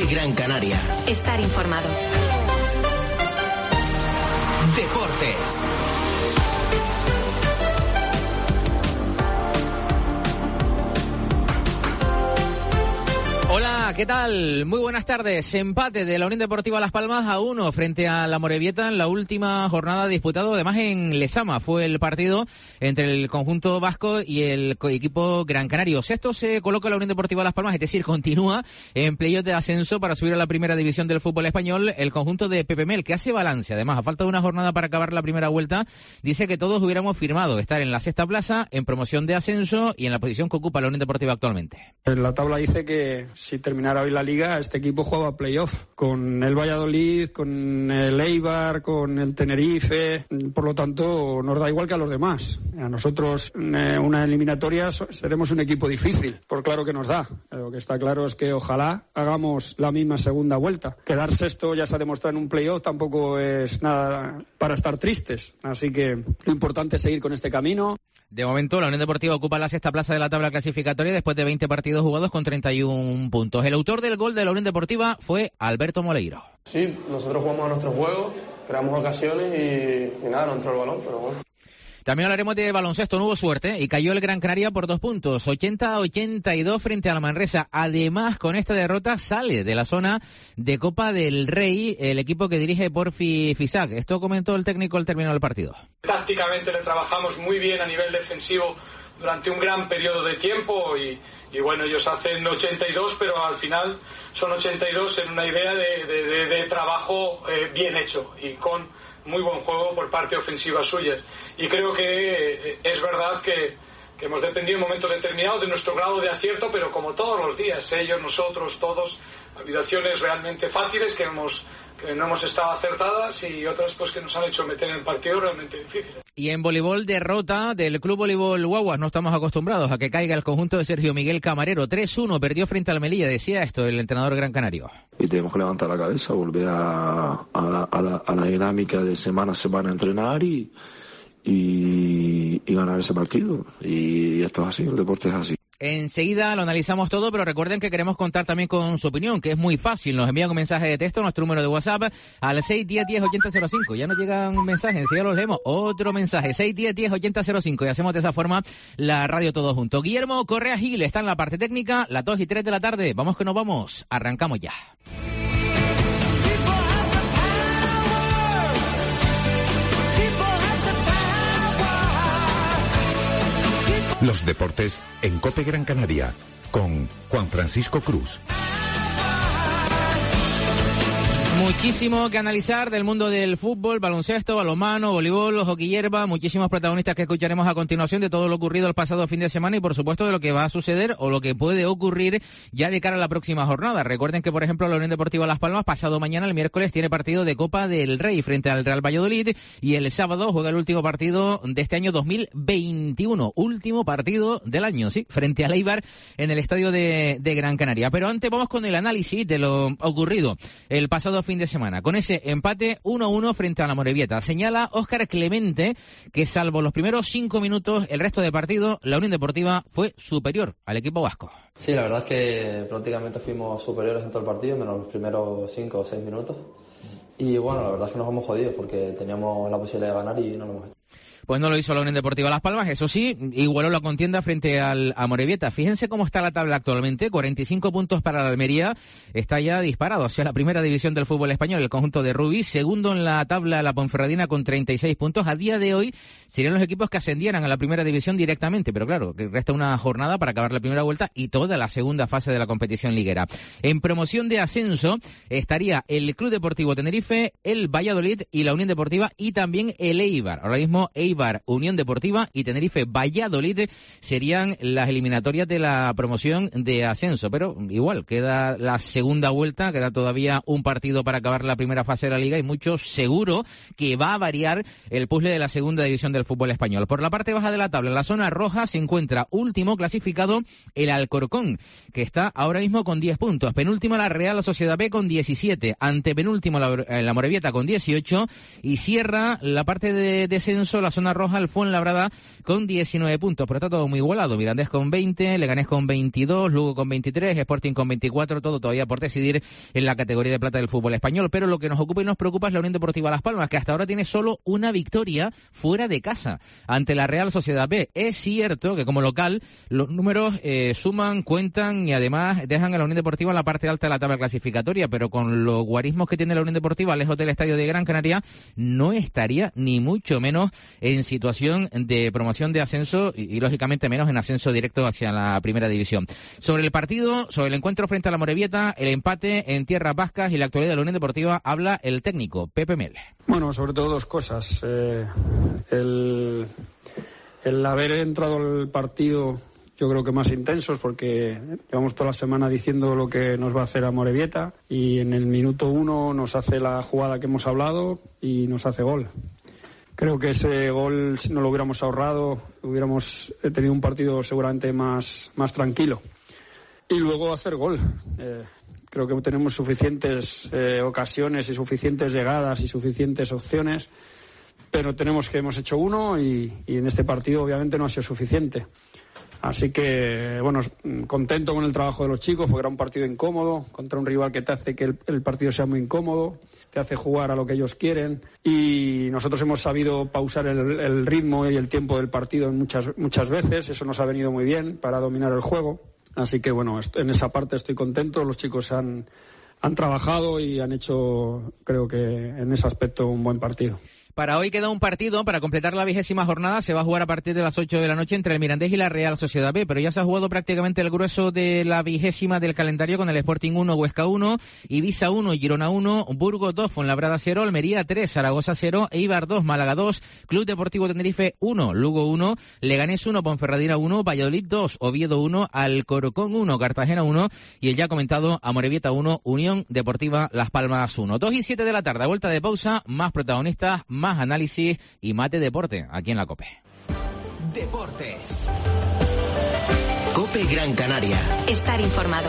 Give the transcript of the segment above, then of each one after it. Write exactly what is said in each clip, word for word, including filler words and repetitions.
Gran Canaria. Estar informado. Deportes. Hola, ¿qué tal? Muy buenas tardes. Empate de la Unión Deportiva Las Palmas a uno frente a la Amorebieta en la última jornada disputado, además en Lezama. Fue el partido entre el conjunto vasco y el equipo Gran Canario. Sexto se coloca la Unión Deportiva Las Palmas, es decir, continúa en playoff de ascenso para subir a la primera división del fútbol español el conjunto de Pepe Mel, que hace balance. Además, a falta de una jornada para acabar la primera vuelta, dice que todos hubiéramos firmado estar en la sexta plaza, en promoción de ascenso y en la posición que ocupa la Unión Deportiva actualmente. La tabla dice que si terminara hoy la liga, este equipo juega playoff con el Valladolid, con el Eibar, con el Tenerife. Por lo tanto, nos da igual que a los demás. A nosotros, una eliminatoria, seremos un equipo difícil, por claro que nos da. Lo que está claro es que ojalá hagamos la misma segunda vuelta. Quedar sexto, ya se ha demostrado en un playoff, tampoco es nada para estar tristes. Así que lo importante es seguir con este camino. De momento, la Unión Deportiva ocupa la sexta plaza de la tabla clasificatoria después de veinte partidos jugados con treinta y un puntos. El autor del gol de la Unión Deportiva fue Alberto Moleiro. Sí, nosotros jugamos a nuestro juego, creamos ocasiones y, y nada, no entró el balón, pero bueno. También hablaremos de baloncesto, no hubo suerte y cayó el Gran Canaria por dos puntos, ochenta a ochenta y dos frente a la Manresa. Además, con esta derrota sale de la zona de Copa del Rey el equipo que dirige Porfi Fisac. Esto comentó el técnico al término del partido. Tácticamente le trabajamos muy bien a nivel defensivo durante un gran periodo de tiempo y, y bueno, ellos hacen ochenta y dos, pero al final son ochenta y dos en una idea de, de, de, de trabajo eh, bien hecho y con muy buen juego por parte ofensiva suya. Y creo que es verdad que, que hemos dependido en momentos determinados de nuestro grado de acierto, pero como todos los días, ellos, nosotros, todos, ha habido acciones realmente fáciles que hemos que no hemos estado acertadas y otras pues que nos han hecho meter en el partido realmente difíciles. Y en voleibol, derrota del Club Voleibol Guaguas. No estamos acostumbrados a que caiga el conjunto de Sergio Miguel Camarero. tres uno, perdió frente al Melilla, decía esto el entrenador gran canario. Y tenemos que levantar la cabeza, volver a, a, la, a, la, a la dinámica de semana a semana entrenar y, y, y ganar ese partido. Y esto es así, el deporte es así. Enseguida lo analizamos todo, pero recuerden que queremos contar también con su opinión, que es muy fácil. Nos envían un mensaje de texto a nuestro número de WhatsApp al seis uno cero, diez, ochenta cero cinco. Ya nos llegan mensajes, enseguida los leemos. Otro mensaje, seis uno cero, diez, ochenta cero cinco. Y hacemos de esa forma la radio todos juntos. Guillermo Correa Gil está en la parte técnica, las dos y tres de la tarde. Vamos que nos vamos. Arrancamos ya. Los deportes en COPE Gran Canaria con Juan Francisco Cruz. Muchísimo que analizar del mundo del fútbol, baloncesto, balonmano, voleibol, hockey hierba, muchísimos protagonistas que escucharemos a continuación de todo lo ocurrido el pasado fin de semana y por supuesto de lo que va a suceder o lo que puede ocurrir ya de cara a la próxima jornada. Recuerden que por ejemplo la Unión Deportiva Las Palmas pasado mañana el miércoles tiene partido de Copa del Rey frente al Real Valladolid y el sábado juega el último partido de este año dos mil veintiuno, último partido del año, sí, frente al Eibar en el estadio de, de Gran Canaria. Pero antes vamos con el análisis de lo ocurrido el pasado fin de semana, con ese empate uno a uno frente a la Amorebieta. Señala Óscar Clemente que salvo los primeros cinco minutos, el resto del partido, la Unión Deportiva fue superior al equipo vasco. Sí, la verdad es que prácticamente fuimos superiores en todo el partido, menos los primeros cinco o seis minutos. Y bueno, la verdad es que nos hemos jodido porque teníamos la posibilidad de ganar y no lo hemos hecho. Pues no lo hizo la Unión Deportiva Las Palmas, eso sí, igualó la contienda frente al Amorebieta. Fíjense cómo está la tabla actualmente, cuarenta y cinco puntos para la Almería, está ya disparado hacia la primera división del fútbol español, el conjunto de Rubí, segundo en la tabla la Ponferradina con treinta y seis puntos. A día de hoy serían los equipos que ascendieran a la primera división directamente, pero claro, que resta una jornada para acabar la primera vuelta y toda la segunda fase de la competición liguera. En promoción de ascenso estaría el Club Deportivo Tenerife, el Valladolid y la Unión Deportiva y también el Eibar. Ahora mismo Eibar, Unión Deportiva y Tenerife Valladolid serían las eliminatorias de la promoción de ascenso, pero igual queda la segunda vuelta, queda todavía un partido para acabar la primera fase de la liga y mucho seguro que va a variar el puzzle de la segunda división del fútbol español. Por la parte baja de la tabla, en la zona roja se encuentra último clasificado el Alcorcón, que está ahora mismo con diez puntos, penúltima la Real Sociedad B con diecisiete, antepenúltimo la, la Amorebieta con dieciocho y cierra la parte de descenso la zona roja el Fuenlabrada con diecinueve puntos, pero está todo muy igualado. Mirandés con veinte, Leganés con veintidós, Lugo con veintitrés, Sporting con veinticuatro, todo todavía por decidir en la categoría de plata del fútbol español. Pero lo que nos ocupa y nos preocupa es la Unión Deportiva Las Palmas, que hasta ahora tiene solo una victoria fuera de casa ante la Real Sociedad B. Es cierto que como local los números eh, suman, cuentan y además dejan a la Unión Deportiva en la parte alta de la tabla clasificatoria, pero con los guarismos que tiene la Unión Deportiva lejos del estadio de Gran Canaria, no estaría ni mucho menos en situación de promoción de ascenso y, y lógicamente menos en ascenso directo hacia la primera división. Sobre el partido, sobre el encuentro frente a la Amorebieta, el empate en tierras vascas y la actualidad de la Unión Deportiva, habla el técnico Pepe Mel. Bueno, sobre todo dos cosas. Eh, el, el haber entrado al partido, yo creo que más intensos, porque llevamos toda la semana diciendo lo que nos va a hacer Amorebieta y en el minuto uno nos hace la jugada que hemos hablado y nos hace gol. Creo que ese gol, si no lo hubiéramos ahorrado, hubiéramos tenido un partido seguramente más, más tranquilo. Y luego hacer gol. Eh, creo que tenemos suficientes eh, ocasiones y suficientes llegadas y suficientes opciones, pero tenemos que hemos hecho uno y, y en este partido obviamente no ha sido suficiente. Así que, bueno, contento con el trabajo de los chicos, porque era un partido incómodo, contra un rival que te hace que el, el partido sea muy incómodo, te hace jugar a lo que ellos quieren, y nosotros hemos sabido pausar el, el ritmo y el tiempo del partido muchas, muchas veces, eso nos ha venido muy bien para dominar el juego. Así que, bueno, en esa parte estoy contento, los chicos han, han trabajado y han hecho, creo que en ese aspecto, un buen partido. Para hoy queda un partido, para completar la vigésima jornada, se va a jugar a partir de las ocho de la noche entre el Mirandés y la Real Sociedad B, pero ya se ha jugado prácticamente el grueso de la vigésima del calendario con el Sporting uno, Huesca uno, Ibiza uno, Girona uno, Burgos dos, Fuenlabrada cero, Almería tres, Zaragoza cero, Eibar dos, Málaga dos, Club Deportivo Tenerife uno, Lugo uno, Leganés uno, Ponferradina uno, Valladolid dos, Oviedo uno, Alcorcón uno, Cartagena uno y el ya comentado Amorebieta uno, Unión Deportiva Las Palmas uno. dos y siete de la tarde, a vuelta de pausa, más protagonistas, más más análisis y mate deporte aquí en la COPE. Deportes. COPE Gran Canaria. Estar informado.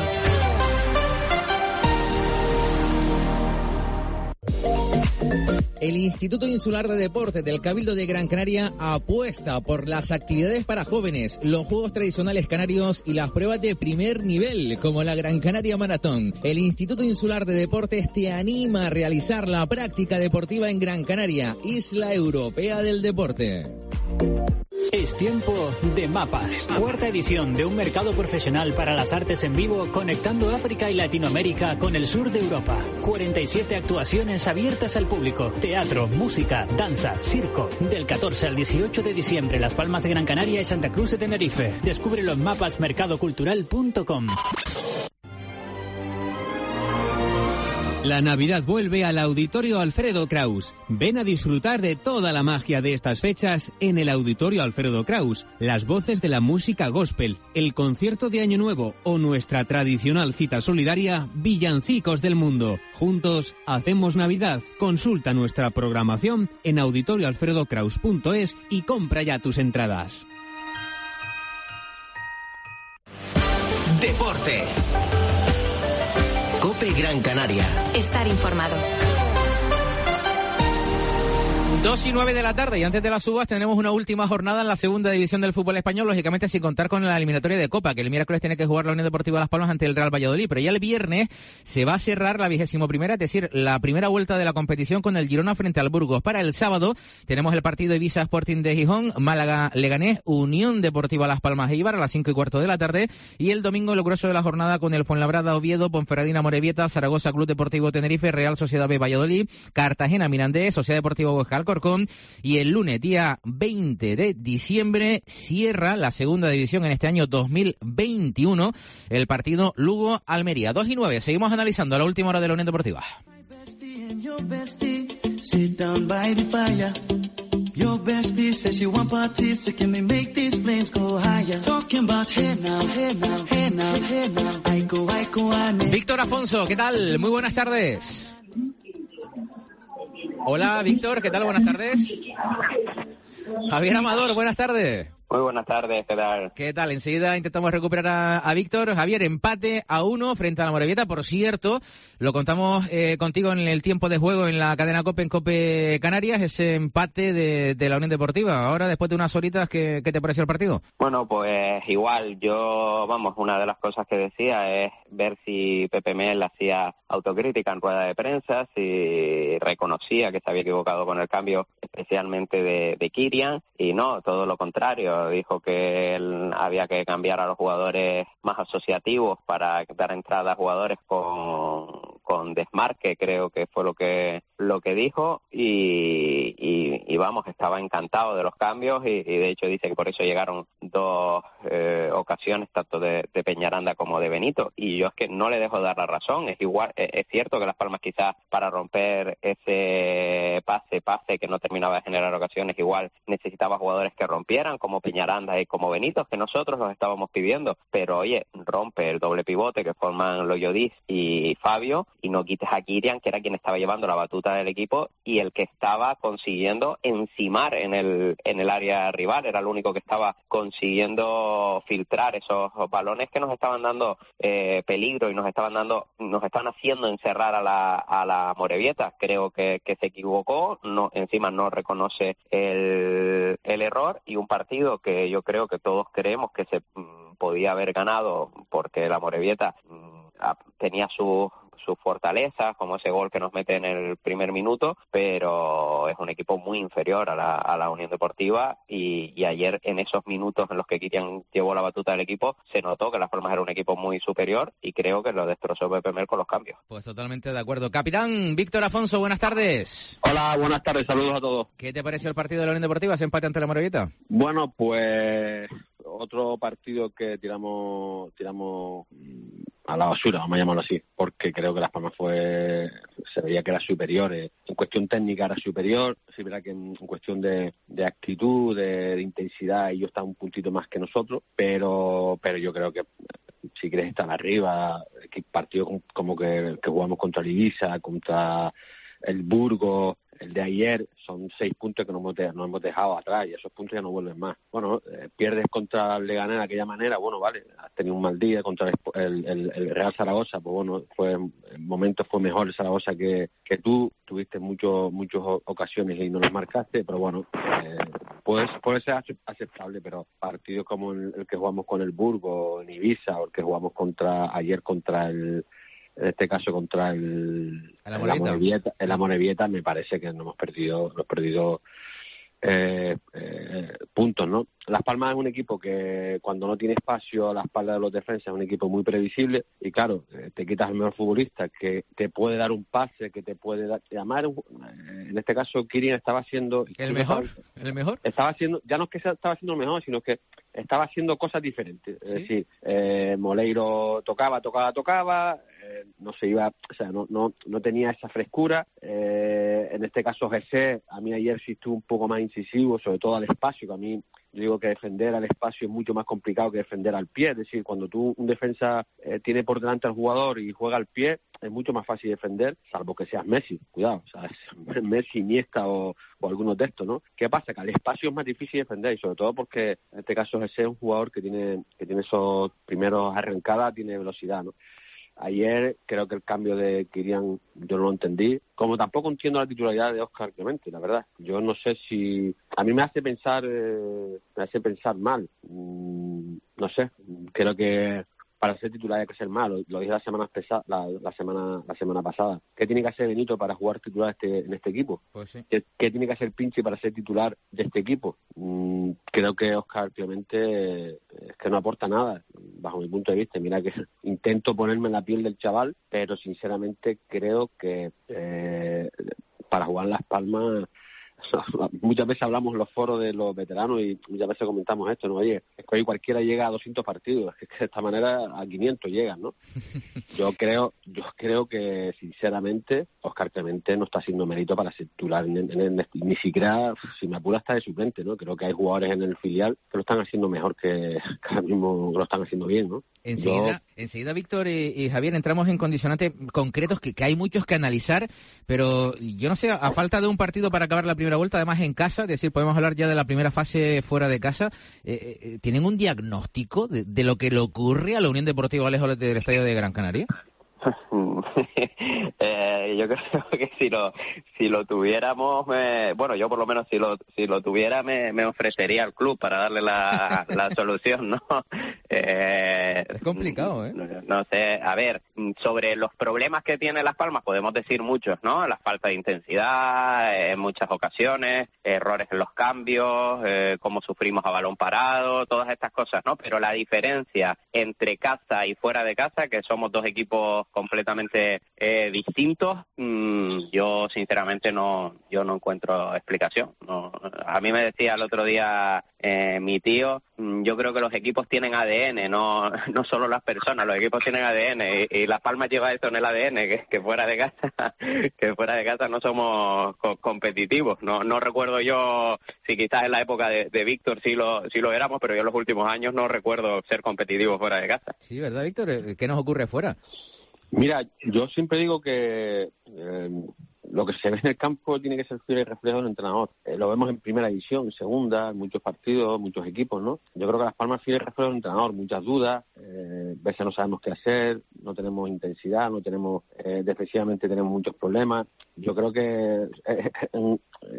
El Instituto Insular de Deportes del Cabildo de Gran Canaria apuesta por las actividades para jóvenes, los juegos tradicionales canarios y las pruebas de primer nivel, como la Gran Canaria Maratón. El Instituto Insular de Deportes te anima a realizar la práctica deportiva en Gran Canaria, Isla Europea del Deporte. Es tiempo de Mapas, cuarta edición de un mercado profesional para las artes en vivo conectando África y Latinoamérica con el sur de Europa. cuarenta y siete actuaciones abiertas al público, teatro, música, danza, circo. Del catorce al dieciocho de diciembre, Las Palmas de Gran Canaria y Santa Cruz de Tenerife. Descúbrelo en mapas mercado cultural punto com. La Navidad vuelve al Auditorio Alfredo Kraus. Ven a disfrutar de toda la magia de estas fechas en el Auditorio Alfredo Kraus. Las voces de la música gospel, el concierto de Año Nuevo o nuestra tradicional cita solidaria Villancicos del Mundo. Juntos hacemos Navidad. Consulta nuestra programación en auditorio alfredo kraus punto es y compra ya tus entradas. Deportes. COPE Gran Canaria. Estar informado. Dos y nueve de la tarde y antes de las uvas tenemos una última jornada en la segunda división del fútbol español, lógicamente sin contar con la eliminatoria de Copa, que el miércoles tiene que jugar la Unión Deportiva Las Palmas ante el Real Valladolid, pero ya el viernes se va a cerrar la vigésimo primera, es decir, la primera vuelta de la competición con el Girona frente al Burgos. Para el sábado tenemos el partido Ibiza Sporting de Gijón, Málaga Leganés, Unión Deportiva Las Palmas e Eibar a las cinco y cuarto de la tarde y el domingo el grueso de la jornada con el Fuenlabrada Oviedo, Ponferradina Amorebieta, Zaragoza Club Deportivo Tenerife, Real Sociedad B Valladolid, Cartagena Mirandés, Sociedad Deportiva Huesca Alcorcón. Y el lunes, día veinte de diciembre, cierra la segunda división en este año dos mil veintiuno, el partido Lugo-Almería. dos y nueve, seguimos analizando a la última hora de la Unión Deportiva. Víctor Afonso, ¿qué tal? Muy buenas tardes. Hola, Víctor, ¿qué tal? Buenas tardes. Javier Amador, buenas tardes. Muy buenas tardes, ¿qué tal? ¿Qué tal? Enseguida intentamos recuperar a, a Víctor. Javier, empate a uno frente a la Amorebieta. Por cierto, lo contamos eh, contigo en el tiempo de juego en la cadena COPE, en COPE Canarias, ese empate de, de la Unión Deportiva. Ahora, después de unas horitas, ¿qué, qué te pareció el partido? Bueno, pues igual, yo, vamos, una de las cosas que decía es ver si Pepe Mel hacía autocrítica en rueda de prensa, si reconocía que se había equivocado con el cambio, especialmente de, de Kirian, y no, todo lo contrario, dijo que él había que cambiar a los jugadores más asociativos para dar entrada a jugadores con, con desmarque, creo que fue lo que lo que dijo, y, y, y vamos, estaba encantado de los cambios, y, y de hecho dice que por eso llegaron dos eh, ocasiones, tanto de, de Peñaranda como de Benito, y yo es que no le dejo dar la razón. Es igual, es cierto que Las Palmas quizás para romper ese pase, pase que no terminaba de generar ocasiones, igual necesitaba jugadores que rompieran, como Peñaranda y como Benito, que nosotros los estábamos pidiendo, pero oye, rompe el doble pivote que forman Loyodis y Fabio, y no quites a Kirian, que era quien estaba llevando la batuta del equipo y el que estaba consiguiendo encimar en el en el área rival, era el único que estaba consiguiendo filtrar esos balones que nos estaban dando eh, peligro y nos estaban dando, nos están haciendo encerrar a la a la Amorebieta. Creo que, que se equivocó, no, encima no reconoce el, el error, y un partido que yo creo que todos creemos que se mm, podía haber ganado porque la Amorebieta mm, tenía sus sus fortalezas, como ese gol que nos mete en el primer minuto, pero es un equipo muy inferior a la, a la Unión Deportiva, y, y ayer en esos minutos en los que Kirian llevó la batuta del equipo, se notó que Las Palmas era un equipo muy superior, y creo que lo destrozó Pepe Mel con los cambios. Pues totalmente de acuerdo. Capitán Víctor Afonso, buenas tardes. Hola, buenas tardes, saludos a todos. ¿Qué te pareció el partido de la Unión Deportiva, ese empate ante la Amorebieta? Bueno, pues otro partido que tiramos tiramos a la basura, vamos a llamarlo así, porque creo que Las Palmas fue, se veía que era superior, eh. en cuestión técnica era superior, sí verá que en, en cuestión de, de actitud, de, de intensidad, ellos están un puntito más que nosotros, pero pero yo creo que si quieres estar arriba, que partido como que, que jugamos contra el Ibiza, contra el Burgos, el de ayer, son seis puntos que nos hemos, de, nos hemos dejado atrás, y esos puntos ya no vuelven más. Bueno, eh, pierdes contra el Leganés de aquella manera, bueno, vale, has tenido un mal día contra el, el, el Real Zaragoza, pues bueno, fue en momentos fue mejor el Zaragoza que, que tú, tuviste muchos muchas ocasiones y no los marcaste, pero bueno, eh, pues, puede ser aceptable, pero partidos como el, el que jugamos con el Burgos, en Ibiza, o el que jugamos contra ayer contra el... en este caso contra el el Amorebieta, el Amorebieta, me parece que nos hemos perdido, hemos perdido eh, eh, puntos, ¿no? Las Palmas es un equipo que cuando no tiene espacio a la espalda de los defensas es un equipo muy previsible, y claro, eh, te quitas al mejor futbolista que te puede dar un pase, que te puede dar, llamar, eh, en este caso Kirian estaba haciendo el mejor, el mejor estaba haciendo, ya no es que estaba haciendo el mejor, sino que estaba haciendo cosas diferentes. ¿Sí? Es decir, eh, Moleiro tocaba, tocaba, tocaba, eh, no se iba, o sea, no no no tenía esa frescura. Eh, en este caso Jesse, a mí ayer sí estuvo un poco más incisivo, sobre todo al espacio, que a mí yo digo que defender al espacio es mucho más complicado que defender al pie. Es decir, cuando tú, un defensa, eh, tiene por delante al jugador y juega al pie, es mucho más fácil defender, salvo que seas Messi, cuidado, o sea, Messi, Iniesta o, o algunos de estos, ¿no? ¿Qué pasa? Que al espacio es más difícil defender, y sobre todo porque en este caso ese es un jugador que tiene que tiene esos primeros arrancadas, tiene velocidad, ¿no? Ayer creo que el cambio de Kirian yo no lo entendí, como tampoco entiendo la titularidad de Óscar Clemente, la verdad. Yo no sé si... A mí me hace pensar eh, me hace pensar mal. Mm, no sé, creo que para ser titular hay que ser malo. Lo dije la semana pesa, la, la semana la semana pasada. ¿Qué tiene que hacer Benito para jugar titular este, en este equipo? Pues sí. ¿Qué, ¿Qué tiene que hacer Pinchi para ser titular de este equipo? Mm, creo que Óscar Clemente eh, es que no aporta nada, bajo mi punto de vista. Mira que intento ponerme en la piel del chaval, pero sinceramente creo que eh, para jugar Las Palmas... Muchas veces hablamos en los foros de los veteranos y muchas veces comentamos esto, ¿no? Oye, es que hoy cualquiera llega a doscientos partidos, es que de esta manera a quinientos llegan, ¿no? Yo creo yo creo que, sinceramente, Óscar Clemente no está haciendo mérito para ser titular, en, en, en, ni siquiera, si me apura, está de suplente, ¿no? Creo que hay jugadores en el filial que lo están haciendo mejor, que, que ahora mismo lo están haciendo bien, ¿no? Enseguida, yo... enseguida Víctor y, y Javier, entramos en condicionantes concretos que, que hay muchos que analizar, pero yo no sé, a falta de un partido para acabar la primera primera vuelta, además en casa, es decir, podemos hablar ya de la primera fase fuera de casa. Eh, eh, ¿Tienen un diagnóstico de, de lo que le ocurre a la Unión Deportiva Alejo del Estadio de Gran Canaria? eh, yo creo que si lo si lo tuviéramos, me, bueno, yo por lo menos si lo si lo tuviera me, me ofrecería al club para darle la, la solución, ¿no? Eh, es complicado, ¿eh? No, no sé, a ver, sobre los problemas que tiene Las Palmas podemos decir muchos, ¿no? La falta de intensidad eh, en muchas ocasiones, errores en los cambios, eh, cómo sufrimos a balón parado, todas estas cosas, ¿no? Pero la diferencia entre casa y fuera de casa, que somos dos equipos completamente eh, distintos, mmm, yo sinceramente no yo no encuentro explicación. No, a mí me decía el otro día eh, mi tío, mmm, yo creo que los equipos tienen A D N, no no solo las personas, los equipos tienen A D N y, y Las Palmas lleva eso en el A D N, que, que fuera de casa que fuera de casa no somos co- competitivos. No no recuerdo yo si quizás en la época de, de Víctor sí lo sí lo éramos, pero yo en los últimos años no recuerdo ser competitivos fuera de casa. Sí, ¿verdad, Víctor? ¿Qué nos ocurre fuera? Mira, yo siempre digo que eh, lo que se ve en el campo tiene que ser fiel y reflejo del entrenador. Eh, lo vemos en primera división, en segunda, en muchos partidos, muchos equipos, ¿no? Yo creo que Las Palmas fiel y reflejo del entrenador, muchas dudas, eh, veces no sabemos qué hacer, no tenemos intensidad, no tenemos, eh, defensivamente tenemos muchos problemas. Yo creo que, eh, eh,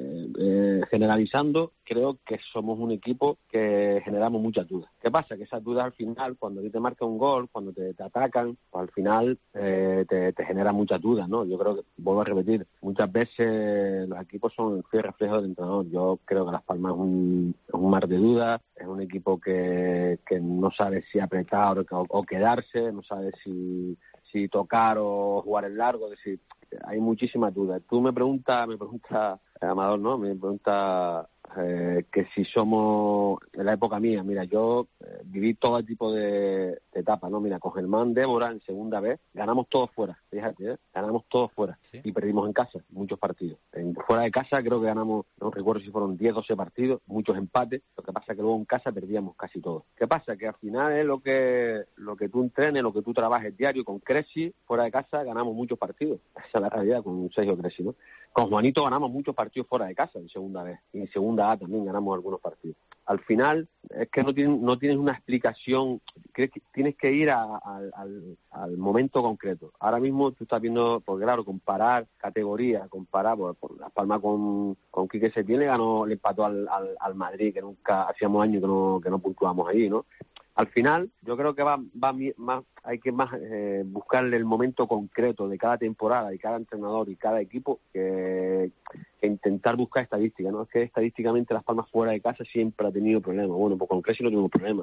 eh, generalizando, creo que somos un equipo que generamos muchas dudas. ¿Qué pasa? Que esas dudas al final, cuando te marca un gol, cuando te, te atacan, pues al final eh, te, te generan muchas dudas, ¿no? Yo creo que, vuelvo a repetir, muchas veces los equipos son el fiel reflejo del entrenador. Yo creo que Las Palmas es un, es un mar de dudas, es un equipo que, que no sabe si apretar o, o quedarse, no sabe si, si tocar o jugar en largo, es decir, hay muchísimas dudas. Tú me preguntas, me pregunta Amador, ¿no? Me pregunta eh, que si somos en la época mía. Mira, yo eh, viví todo tipo de, de etapas, ¿no? Mira, con Germán Débora en segunda vez, ganamos todos fuera, fíjate, ¿eh? Ganamos todos fuera, ¿sí? Y perdimos en casa muchos partidos. En, fuera de casa creo que ganamos, no recuerdo si fueron diez, doce partidos, muchos empates. Lo que pasa es que luego en casa perdíamos casi todos. ¿Qué pasa? Que al final es lo que lo que tú entrenes, lo que tú trabajes diario. Con Cresci, fuera de casa, ganamos muchos partidos. Esa es la realidad con Sergio Cresci, ¿no? Con Juanito ganamos muchos partidos fuera de casa en segunda vez, y en segunda A también ganamos algunos partidos. Al final es que no tienes, no tienes una explicación, crees que tienes que ir a, a, al, al momento concreto. Ahora mismo tú estás viendo, porque claro, comparar categorías, comparar por, por Las Palmas con, con Quique Setién, le ganó, le empató al, al, al Madrid, que nunca hacíamos años que no, que no puntuamos ahí, ¿no? Al final, yo creo que va, va más, hay que más eh, buscarle el momento concreto de cada temporada y cada entrenador y cada equipo que, que intentar buscar estadísticas, ¿no? Es que estadísticamente Las Palmas fuera de casa siempre ha tenido problemas. Bueno, pues con Cresci no tuvimos problemas,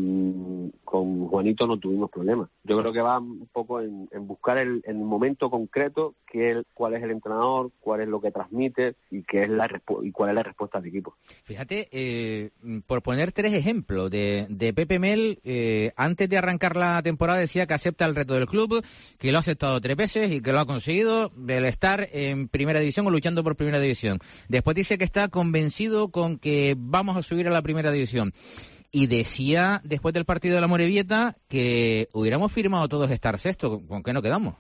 con, con Juanito no tuvimos problemas. Yo creo que va un poco en, en buscar el, el momento concreto, que el, cuál es el entrenador, cuál es lo que transmite y qué es la respu- y cuál es la respuesta del equipo. Fíjate, eh, por poner tres ejemplos de, de Pepe Mel, eh, antes de arrancar la temporada decía que acepta el reto del club, que lo ha aceptado tres veces y que lo ha conseguido, el estar en primera división o luchando por primera división. Después dice que está convencido con que vamos a subir a la primera división. Y decía después del partido de la Morevieta que hubiéramos firmado todos estar sexto. ¿Con qué nos quedamos?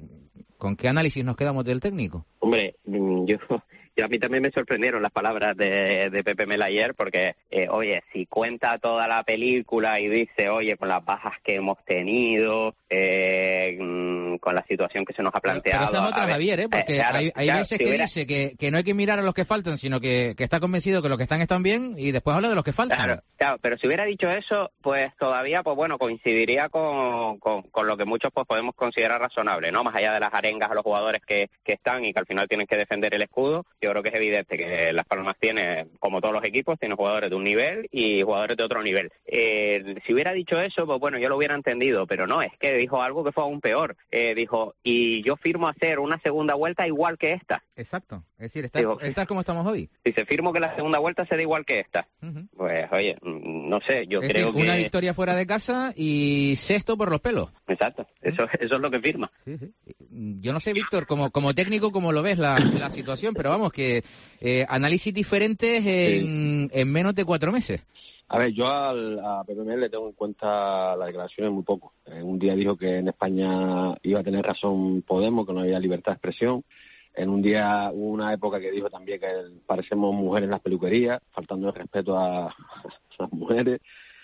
¿Con qué análisis nos quedamos del técnico? Hombre, yo... Yo a mí también me sorprendieron las palabras de, de Pepe Mel ayer, porque, eh, oye, si cuenta toda la película y dice, oye, con las bajas que hemos tenido, eh, con la situación que se nos ha planteado... Pero, pero esa es otra, Javier, ¿eh? Porque eh, claro, hay, hay claro, veces si que hubiera... dice que, que no hay que mirar a los que faltan, sino que, que está convencido que los que están están bien, y después habla de los que faltan. Claro, claro, pero si hubiera dicho eso, pues todavía, pues bueno, coincidiría con, con, con lo que muchos pues podemos considerar razonable, ¿no? Más allá de las arengas a los jugadores que, que están y que al final tienen que defender el escudo, yo creo que es evidente que Las Palmas tiene, como todos los equipos, tiene jugadores de un nivel y jugadores de otro nivel. Eh, si hubiera dicho eso, pues bueno, yo lo hubiera entendido, pero no, es que dijo algo que fue aún peor. Eh, dijo, y yo firmo hacer una segunda vuelta igual que esta. Exacto, es decir, estar, dijo, estar como estamos hoy. Si se firmo que la segunda vuelta será igual que esta. Uh-huh. Pues, oye, no sé, yo es creo decir, que... una victoria fuera de casa y sexto por los pelos. Exacto, eso, uh-huh. eso es lo que firma. Sí, sí. Yo no sé, Víctor, como, como técnico, cómo lo ves la, la situación, pero vamos, que eh, análisis diferentes en, sí. en menos de cuatro meses. A ver, yo al, a Pepe Mel le tengo en cuenta las declaraciones muy poco. Eh, un día dijo que en España iba a tener razón Podemos, que no había libertad de expresión. en un día, hubo una época que dijo también que parecemos mujeres en las peluquerías, faltando el respeto a, a las mujeres.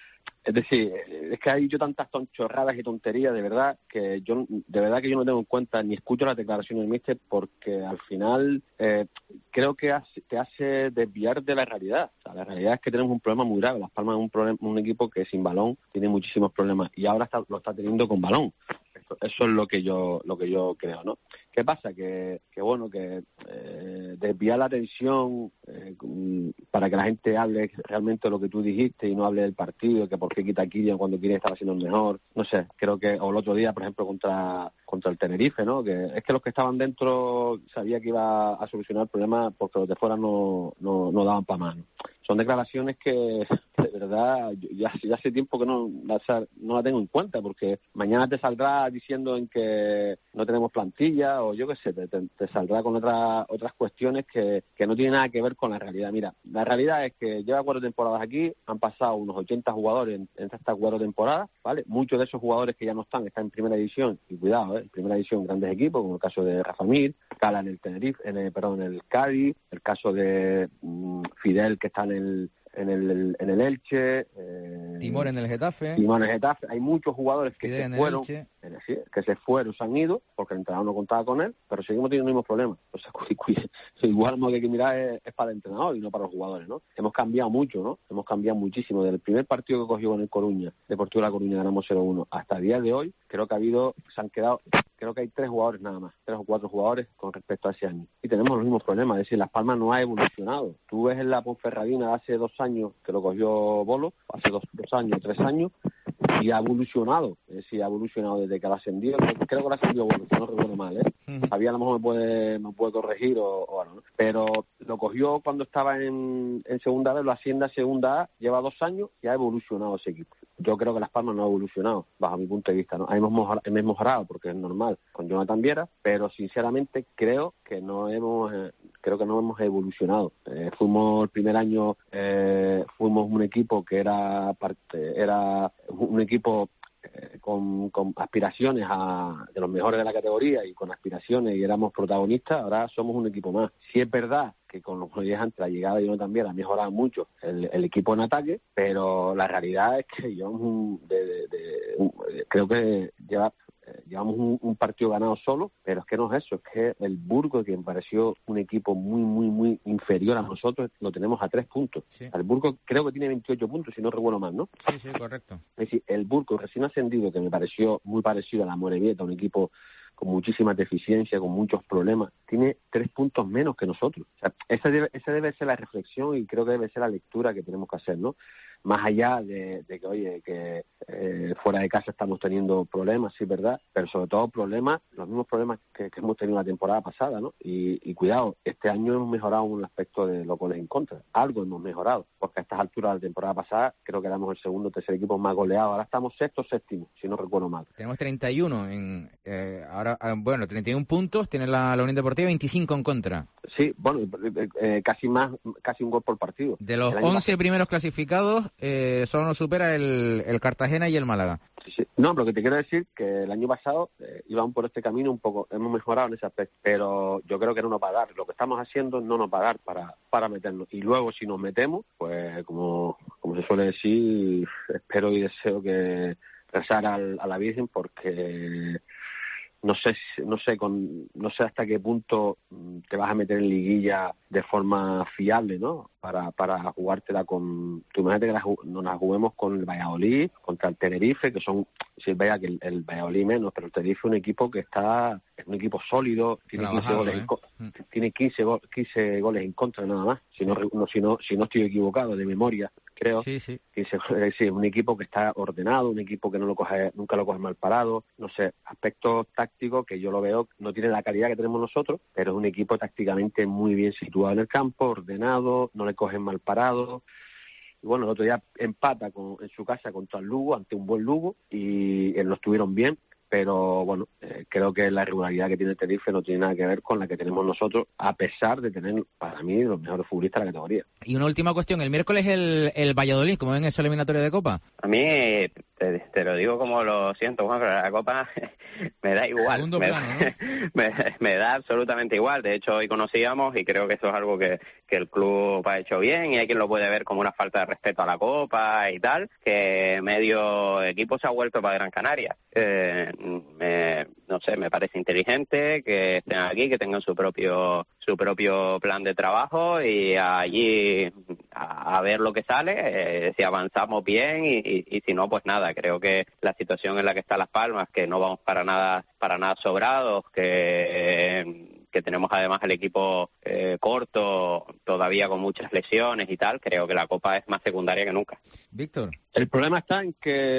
Es decir, es que ha dicho tantas chorradas y tonterías, de verdad, que yo de verdad que yo no tengo en cuenta ni escucho las declaraciones del míster, porque al final eh, creo que hace, te hace desviar de la realidad. O sea, la realidad es que tenemos un problema muy grave. Las Palmas es un, problema, un equipo que sin balón tiene muchísimos problemas y ahora está, lo está teniendo con balón. Eso, eso es lo que yo lo que yo creo, ¿no? ¿Qué pasa? Que, que bueno, que eh, desviar la atención eh, para que la gente hable realmente de lo que tú dijiste y no hable del partido, que por qué quita a Kylian cuando Kylian estaba haciendo el mejor, no sé, creo que, o el otro día, por ejemplo, contra contra el Tenerife, ¿no? Que es que los que estaban dentro sabía que iba a solucionar el problema porque los de fuera no, no, no daban para mano. Son declaraciones que, de verdad, yo ya, ya hace tiempo que no la, no la tengo en cuenta, porque mañana te saldrá diciendo en que no tenemos plantilla, o yo qué sé, te, te, te saldrá con otras otras cuestiones que, que no tienen nada que ver con la realidad. Mira, la realidad es que lleva cuatro temporadas aquí, han pasado unos ochenta jugadores en, en estas cuatro temporadas, ¿vale? Muchos de esos jugadores que ya no están, están en primera división, y cuidado, ¿eh? En primera división grandes equipos, como el caso de Rafa Mir, Cala en el Tenerife, en el, perdón, en el Cádiz, el caso de um, Fidel, que está en el en el en el Elche, eh, Timor en el Getafe, Timor en el Getafe. Hay muchos jugadores que Fidel se fueron, en sí, que se fueron, se han ido porque el entrenador no contaba con él, pero seguimos teniendo los mismos problemas. O sea, igual lo que hay que mirar es, es para el entrenador y no para los jugadores, ¿no? Hemos cambiado mucho, ¿no? Hemos cambiado muchísimo. Desde el primer partido que cogió con el Coruña, Deportivo de La Coruña, ganamos cero uno, hasta el día de hoy, creo que ha habido, se han quedado, creo que hay tres jugadores nada más, tres o cuatro jugadores con respecto a ese año. Y tenemos los mismos problemas, es decir, Las Palmas no ha evolucionado. Tú ves en la Ponferradina de hace dos años, que lo cogió Bolo, hace dos, dos años, tres años, y ha evolucionado, es decir, ha evolucionado desde que la ascendió, creo que la ascendió, bueno, si no recuerdo mal, ¿eh? Uh-huh. Javier a lo mejor me puede, me puede corregir, o, o bueno, ¿no? Pero lo cogió cuando estaba en, en segunda vez, lo asciende a segunda A, lleva dos años y ha evolucionado ese equipo. Yo creo que Las Palmas no ha evolucionado, bajo mi punto de vista, ¿no? Hemos mejorado, hemos mejorado porque es normal, con Jonathan Viera, pero sinceramente creo que no hemos, eh, creo que no hemos evolucionado. Eh, fuimos el primer año, eh, fuimos un equipo que era parte, era un equipo eh, con, con aspiraciones a de los mejores de la categoría y con aspiraciones y éramos protagonistas. Ahora somos un equipo más. Sí es verdad que con los días antes la llegada de Jonathan Viera ha mejorado mucho el, el equipo en ataque, pero la realidad es que llevamos un, de, de, de, un, creo que lleva llevamos un, un partido ganado solo, pero es que no es eso, es que el Burgos, que me pareció un equipo muy, muy, muy inferior a nosotros, lo tenemos a tres puntos. Sí. El Burgos creo que tiene veintiocho puntos, si no recuerdo mal, ¿no? Sí, sí, correcto. Es decir, el Burgos recién ascendido, que me pareció muy parecido a la Amorebieta, un equipo con muchísimas deficiencias, con muchos problemas, tiene tres puntos menos que nosotros. O sea, esa debe, esa debe ser la reflexión y creo que debe ser la lectura que tenemos que hacer, ¿no? Más allá de, de que, oye, que eh, fuera de casa estamos teniendo problemas, sí, verdad, pero sobre todo problemas, los mismos problemas que, que hemos tenido la temporada pasada, ¿no? Y, y cuidado, este año hemos mejorado un aspecto de los goles en contra. Algo hemos mejorado, porque a estas alturas de la temporada pasada creo que éramos el segundo o tercer equipo más goleado. Ahora estamos sexto o séptimo, si no recuerdo mal. Tenemos treinta y uno, en, eh, ahora, bueno, treinta y uno puntos, tiene la, la Unión Deportiva, veinticinco en contra. Sí, bueno, eh, casi más, casi un gol por partido. De los once primeros clasificados, eh, solo nos supera el, el Cartagena y el Málaga. Sí, sí. No, pero que te quiero decir que el año pasado eh, íbamos por este camino un poco, hemos mejorado en ese aspecto, pero yo creo que no nos va a dar. Lo que estamos haciendo no nos va a dar para, para meternos. Y luego, si nos metemos, pues como, como se suele decir, espero y deseo que rezar al, a la Virgen, porque no sé, no sé, con, no sé hasta qué punto te vas a meter en liguilla de forma fiable, ¿no? Para, para jugártela con... Tú imagínate que la, nos la juguemos con el Valladolid, contra el Tenerife, que son... Si es verdad que el, el Valladolid menos, pero el Tenerife es un equipo que está... Es un equipo sólido, tiene quince goles, ¿eh? en, tiene quince, go, quince goles en contra nada más, si no, no, si no, si no estoy equivocado, de memoria, creo. Sí, sí. quince, es decir, un equipo que está ordenado, un equipo que no lo coge, nunca lo coge mal parado, no sé, aspectos tácticos que yo lo veo, no tiene la calidad que tenemos nosotros, pero es un equipo tácticamente muy bien situado en el campo, ordenado, no le cogen mal parado. Y bueno, el otro día empata con, en su casa contra el Lugo, ante un buen Lugo, y eh, lo estuvieron bien, pero bueno, eh, creo que la irregularidad que tiene el Tenerife no tiene nada que ver con la que tenemos nosotros, a pesar de tener, para mí, los mejores futbolistas de la categoría. Y una última cuestión, el miércoles el, el Valladolid, ¿cómo ven esa eliminatoria de Copa? A mí, te, te lo digo como lo siento, Juan, pero la Copa me da igual. Segundo me, plano, ¿no? me, me da absolutamente igual. De hecho, hoy conocíamos y creo que eso es algo que, que el club ha hecho bien y hay quien lo puede ver como una falta de respeto a la Copa y tal, que medio equipo se ha vuelto para Gran Canaria. Eh, me, no sé, me parece inteligente que estén aquí, que tengan su propio su propio plan de trabajo y allí a, a ver lo que sale, eh, si avanzamos bien y, y, y si no, pues nada. Creo que la situación en la que está Las Palmas, que no vamos para nada para nada sobrados, que eh, que tenemos además el equipo eh, corto, todavía con muchas lesiones y tal, creo que la Copa es más secundaria que nunca. Víctor. El problema está en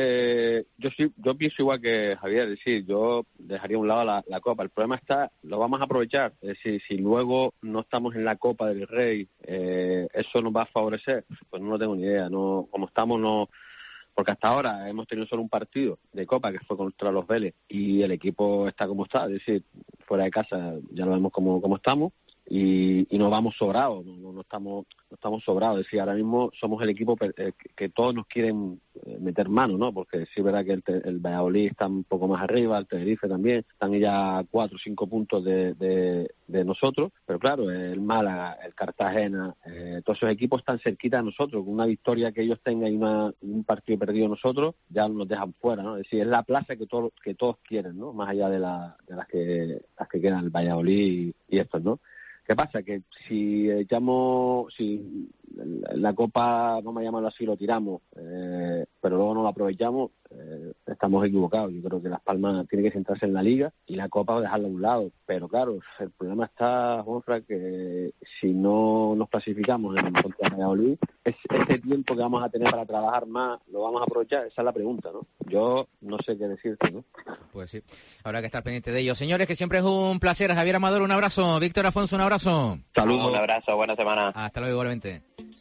que yo sí, yo pienso igual que Javier, es decir, yo dejaría a un lado la, la Copa. El problema está, lo vamos a aprovechar, es decir, si luego no estamos en la Copa del Rey, eh, ¿eso nos va a favorecer? Pues no lo tengo ni idea, no, como estamos no... Porque hasta ahora hemos tenido solo un partido de Copa que fue contra los Vélez y el equipo está como está, es decir, fuera de casa ya lo vemos como, como estamos y, y no vamos sobrados, no, no, no estamos no estamos sobrados, es decir, ahora mismo somos el equipo que, que todos nos quieren meter mano, ¿no? Porque sí es verdad que el, el Valladolid está un poco más arriba, el Tenerife también, están ya a cuatro o cinco puntos de, de, de nosotros, pero claro, el Málaga, el Cartagena, eh, todos esos equipos están cerquita de nosotros, con una victoria que ellos tengan y una, un partido perdido nosotros, ya nos dejan fuera, ¿no? Es decir, es la plaza que, todo, que todos quieren, ¿no? Más allá de, la, de las que las que quedan, el Valladolid y, y estos, ¿no? ¿Qué pasa? Que si echamos, si la Copa, vamos a llamarlo así, lo tiramos, eh, pero luego no la aprovechamos, eh, estamos equivocados. Yo creo que Las Palmas tiene que centrarse en la Liga y la Copa dejarla a un lado. Pero claro, el problema está, Juanfra, que si no nos clasificamos en contra de Valladolid, es, ese tiempo que vamos a tener para trabajar más, ¿lo vamos a aprovechar? Esa es la pregunta, ¿no? Yo no sé qué decirte, ¿no? Pues sí, habrá que estar pendiente de ello. Señores, que siempre es un placer. Javier Amador, un abrazo. Víctor Afonso, un abrazo. Saludos. Un abrazo, buena semana. Hasta luego, igualmente.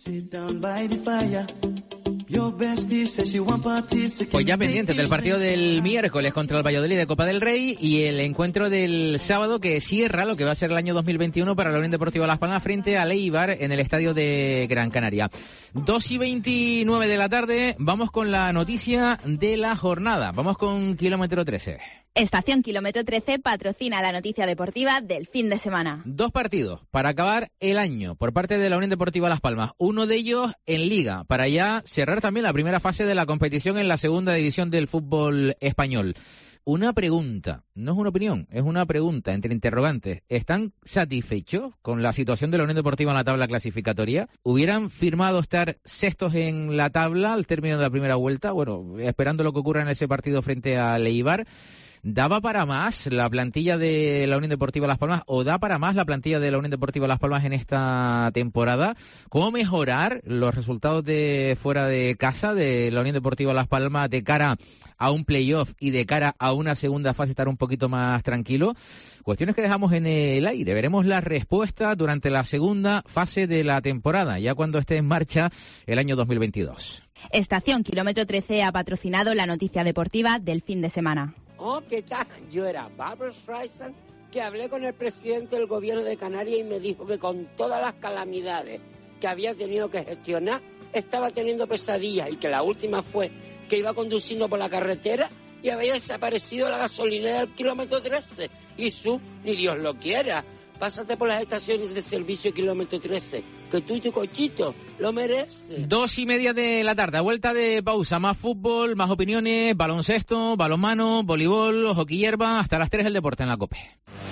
Pues ya pendientes del partido del miércoles contra el Valladolid de Copa del Rey y el encuentro del sábado que cierra lo que va a ser el año dos mil veintiuno para la Unión Deportiva Las Palmas frente al Eibar en el estadio de Gran Canaria. dos y veintinueve de la tarde, vamos con la noticia de la jornada. Vamos con Kilómetro trece. Estación Kilómetro trece patrocina la noticia deportiva del fin de semana. Dos partidos para acabar el año por parte de la Unión Deportiva Las Palmas. Uno de ellos en Liga, para ya cerrar también la primera fase de la competición en la segunda división del fútbol español. Una pregunta, no es una opinión, es una pregunta entre interrogantes. ¿Están satisfechos con la situación de la Unión Deportiva en la tabla clasificatoria? ¿Hubieran firmado estar sextos en la tabla al término de la primera vuelta? Bueno, esperando lo que ocurra en ese partido frente al Eibar. ¿Daba para más la plantilla de la Unión Deportiva Las Palmas o da para más la plantilla de la Unión Deportiva Las Palmas en esta temporada? ¿Cómo mejorar los resultados de fuera de casa de la Unión Deportiva Las Palmas de cara a un playoff y de cara a una segunda fase estar un poquito más tranquilo? Cuestiones que dejamos en el aire. Veremos la respuesta durante la segunda fase de la temporada, ya cuando esté en marcha el año dos mil veintidós. Estación Kilómetro trece ha patrocinado la noticia deportiva del fin de semana. Oh, ¿qué tal? Yo era Barbara Streisand, que hablé con el presidente del gobierno de Canarias y me dijo que con todas las calamidades que había tenido que gestionar, estaba teniendo pesadillas y que la última fue que iba conduciendo por la carretera y había desaparecido la gasolinera del kilómetro trece. Y su, ni Dios lo quiera. Pásate por las estaciones de servicio kilómetro trece, que tú y tu cochito lo mereces. Dos y media de la tarde, a vuelta de pausa, más fútbol, más opiniones, baloncesto, balonmano, voleibol, hockey hierba, hasta las tres el deporte en la COPE.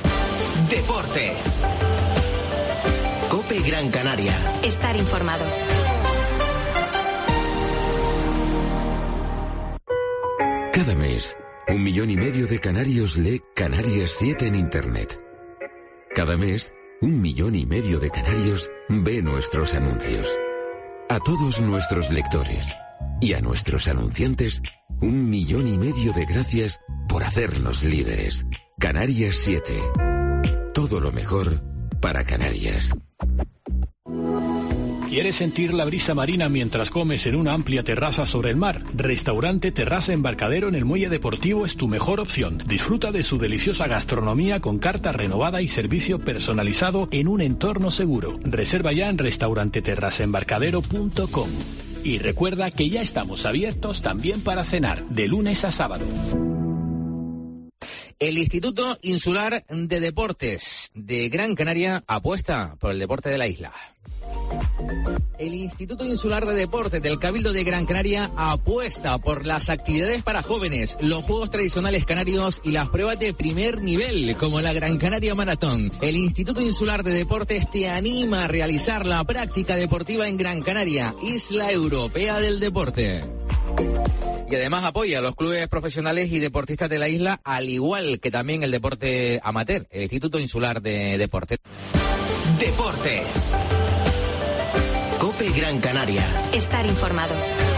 Deportes. COPE Gran Canaria. Estar informado. Cada mes, un millón y medio de canarios lee Canarias siete en Internet. Cada mes, un millón y medio de canarios ve nuestros anuncios. A todos nuestros lectores y a nuestros anunciantes, un millón y medio de gracias por hacernos líderes. Canarias siete. Todo lo mejor para Canarias. ¿Quieres sentir la brisa marina mientras comes en una amplia terraza sobre el mar? Restaurante Terraza Embarcadero en el Muelle Deportivo es tu mejor opción. Disfruta de su deliciosa gastronomía con carta renovada y servicio personalizado en un entorno seguro. Reserva ya en restaurante terraza embarcadero punto com. Y recuerda que ya estamos abiertos también para cenar, de lunes a sábado. El Instituto Insular de Deportes de Gran Canaria apuesta por el deporte de la isla. El Instituto Insular de Deportes del Cabildo de Gran Canaria apuesta por las actividades para jóvenes, los juegos tradicionales canarios y las pruebas de primer nivel, como la Gran Canaria Maratón. El Instituto Insular de Deportes te anima a realizar la práctica deportiva en Gran Canaria, Isla Europea del Deporte. Y además apoya a los clubes profesionales y deportistas de la isla, al igual que también el deporte amateur, el Instituto Insular de Deportes. Deportes. COPE Gran Canaria. Estar informado.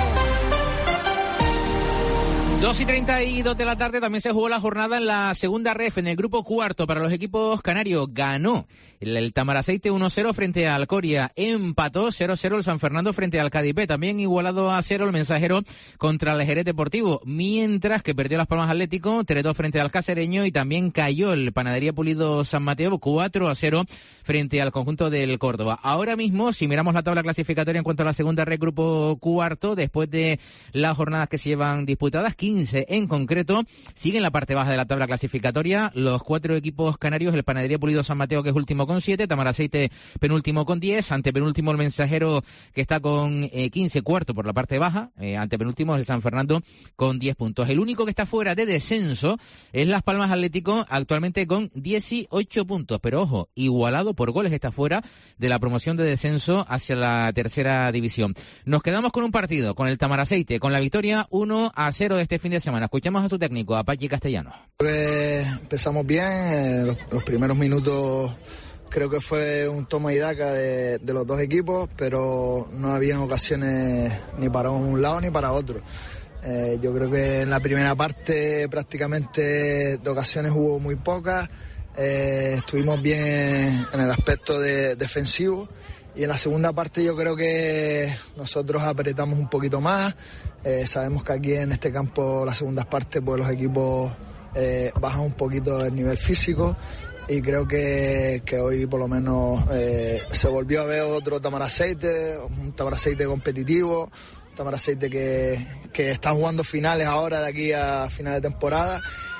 dos y treinta y dos de la tarde también se jugó la jornada en la segunda ref, en el grupo cuarto para los equipos canarios. Ganó el, el Tamaraceite uno cero frente a Alcoria, empató cero cero el San Fernando frente al Cádiz B, también igualado a cero el Mensajero contra el Jerez Deportivo, mientras que perdió Las Palmas Atlético tres dos frente al Cacereño y también cayó el Panadería Pulido San Mateo cuatro a cero frente al conjunto del Córdoba. Ahora mismo, si miramos la tabla clasificatoria en cuanto a la segunda ref, grupo cuarto, después de las jornadas que se llevan disputadas, quince en concreto, sigue en la parte baja de la tabla clasificatoria los cuatro equipos canarios, el Panadería Pulido San Mateo, que es último con siete, Tamaraceite penúltimo con diez, antepenúltimo el Mensajero, que está con eh, quince, cuarto por la parte baja, eh, antepenúltimo el San Fernando con diez puntos. El único que está fuera de descenso es Las Palmas Atlético, actualmente con dieciocho puntos, pero ojo, igualado por goles, está fuera de la promoción de descenso hacia la tercera división. Nos quedamos con un partido, con el Tamaraceite, con la victoria uno a cero de este fin de semana. Escuchamos a su técnico, a Pachi Castellano. Pues empezamos bien, eh, los, los primeros minutos creo que fue un toma y daca de, de los dos equipos, pero no habían ocasiones ni para un lado ni para otro. Eh, yo creo que en la primera parte prácticamente de ocasiones hubo muy pocas, eh, estuvimos bien en el aspecto de, defensivo. Y en la segunda parte yo creo que nosotros apretamos un poquito más. Eh, sabemos que aquí en este campo las segundas partes pues los equipos eh, bajan un poquito el nivel físico y creo que, que hoy por lo menos eh, se volvió a ver otro Tamaraceite, un Tamaraceite competitivo, un Tamaraceite que, que está jugando finales ahora de aquí a final de temporada.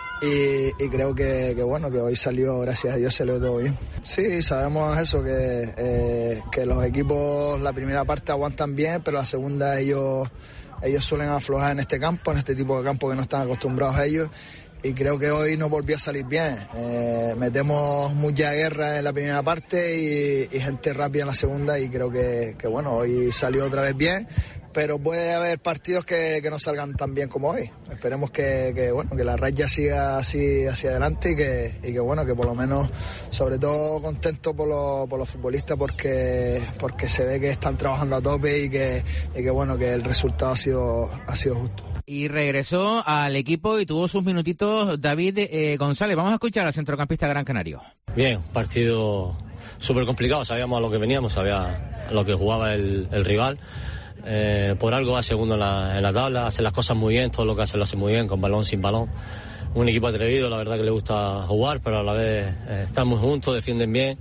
Y, y creo que, que bueno, que hoy salió, gracias a Dios, salió todo bien. Sí, sabemos eso, que, eh, que los equipos la primera parte aguantan bien, pero la segunda ellos, ellos suelen aflojar en este campo, en este tipo de campo que no están acostumbrados a ellos. Y creo que hoy nos volvió a salir bien. Eh, metemos mucha guerra en la primera parte y, y gente rápida en la segunda y creo que, que bueno, hoy salió otra vez bien. Pero puede haber partidos que, que no salgan tan bien como hoy. Esperemos que, que bueno, que la raya siga así hacia adelante y que, y que bueno, que por lo menos, sobre todo contento por los, por los futbolistas porque, porque se ve que están trabajando a tope y que, y que bueno, que el resultado ha sido, ha sido justo. Y regresó al equipo y tuvo sus minutitos David eh, González. Vamos a escuchar al centrocampista Gran Canario. Bien, partido súper complicado, sabíamos a lo que veníamos, sabía a lo que jugaba el, el rival. Eh, por algo va segundo en la, en la tabla, hace las cosas muy bien, todo lo que hace lo hace muy bien, con balón, sin balón. Un equipo atrevido, la verdad que le gusta jugar, pero a la vez eh, están muy juntos, defienden bien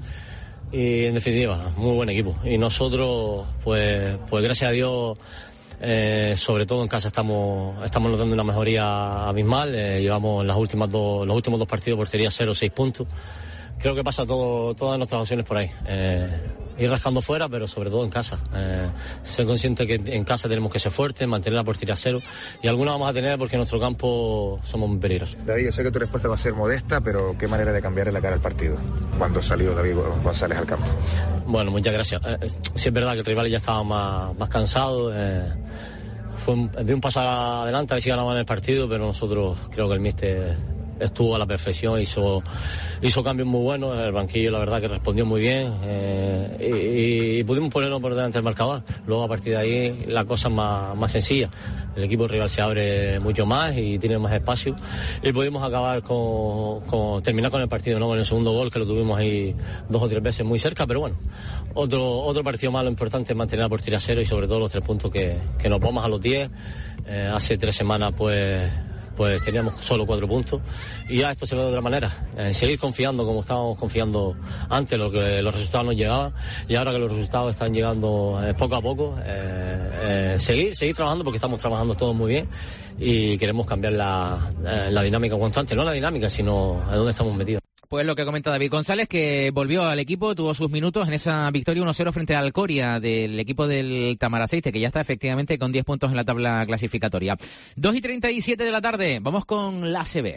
y en definitiva, muy buen equipo. Y nosotros, pues, pues gracias a Dios, eh, sobre todo en casa estamos, estamos notando una mejoría abismal. Eh, llevamos las últimas dos, los últimos dos partidos portería cero, seis puntos. Creo que pasa todo, todas nuestras opciones por ahí. Eh, ir rascando fuera, pero sobre todo en casa. Eh, ser consciente que en casa tenemos que ser fuertes, mantener la portería a cero, y alguna vamos a tener porque en nuestro campo somos muy peligrosos. David, yo sé que tu respuesta va a ser modesta, pero ¿qué manera de cambiarle la cara al partido cuando salió David González al campo? Bueno, muchas gracias. Eh, sí es verdad que el rival ya estaba más, más cansado. Eh, fue un, de un paso adelante a ver si ganaban el partido, pero nosotros creo que el míster estuvo a la perfección, hizo, hizo cambios muy buenos, el banquillo la verdad que respondió muy bien, eh, y, y pudimos ponernos por delante del marcador. Luego a partir de ahí la cosa es más, más sencilla, el equipo rival se abre mucho más y tiene más espacio y pudimos acabar con, con terminar con el partido, ¿no? Con el segundo gol que lo tuvimos ahí dos o tres veces muy cerca, pero bueno, otro, otro partido más. Lo importante es mantener la portería a cero y sobre todo los tres puntos que, que nos vamos a los diez. Eh, hace tres semanas pues pues teníamos solo cuatro puntos y ya esto se ve de otra manera, eh, seguir confiando como estábamos confiando antes, lo que los resultados nos llegaban, y ahora que los resultados están llegando eh, poco a poco, eh, eh, seguir seguir trabajando, porque estamos trabajando todos muy bien y queremos cambiar la, eh, la dinámica constante, no la dinámica, sino a dónde estamos metidos. Pues lo que comenta David González, que volvió al equipo, tuvo sus minutos en esa victoria uno cero frente al Coria del equipo del Tamaraceite, que ya está efectivamente con diez puntos en la tabla clasificatoria. dos y treinta y siete de la tarde, vamos con la A C B.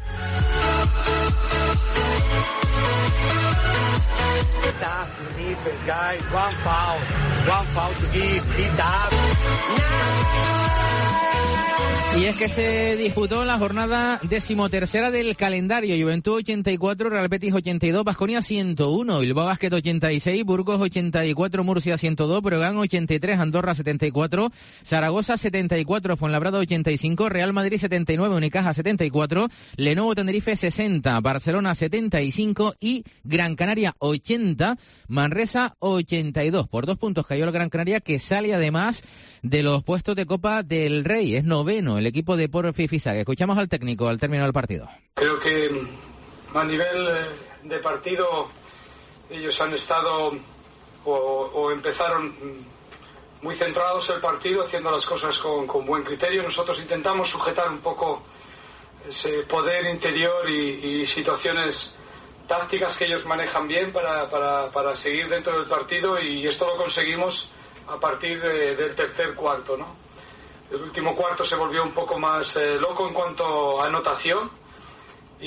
Y es que se disputó la jornada decimotercera del calendario. Juventud ochenta y cuatro, Real Betis ochenta y dos, Baskonia ciento uno, Bilbao Basket ochenta y seis, Burgos ochenta y cuatro, Murcia ciento dos, Breogán ochenta y tres, Andorra setenta y cuatro, Zaragoza setenta y cuatro, Fuenlabrada ochenta y cinco, Real Madrid setenta y nueve, Unicaja setenta y cuatro, Lenovo Tenerife sesenta, Barcelona setenta y cinco y Gran Canaria ochenta, Manresa ochenta y dos. Por dos puntos cayó el Gran Canaria, que sale además de los puestos de Copa del Rey. Es noveno el equipo de Porfi Fisac. Escuchamos al técnico al término del partido. Creo que a nivel de partido ellos han estado o, o empezaron muy centrados el partido, haciendo las cosas con, con buen criterio. Nosotros intentamos sujetar un poco ese poder interior y, y situaciones tácticas que ellos manejan bien para, para, para seguir dentro del partido, y esto lo conseguimos a partir de, del tercer cuarto, ¿no? El último cuarto se volvió un poco más eh, loco en cuanto a anotación y,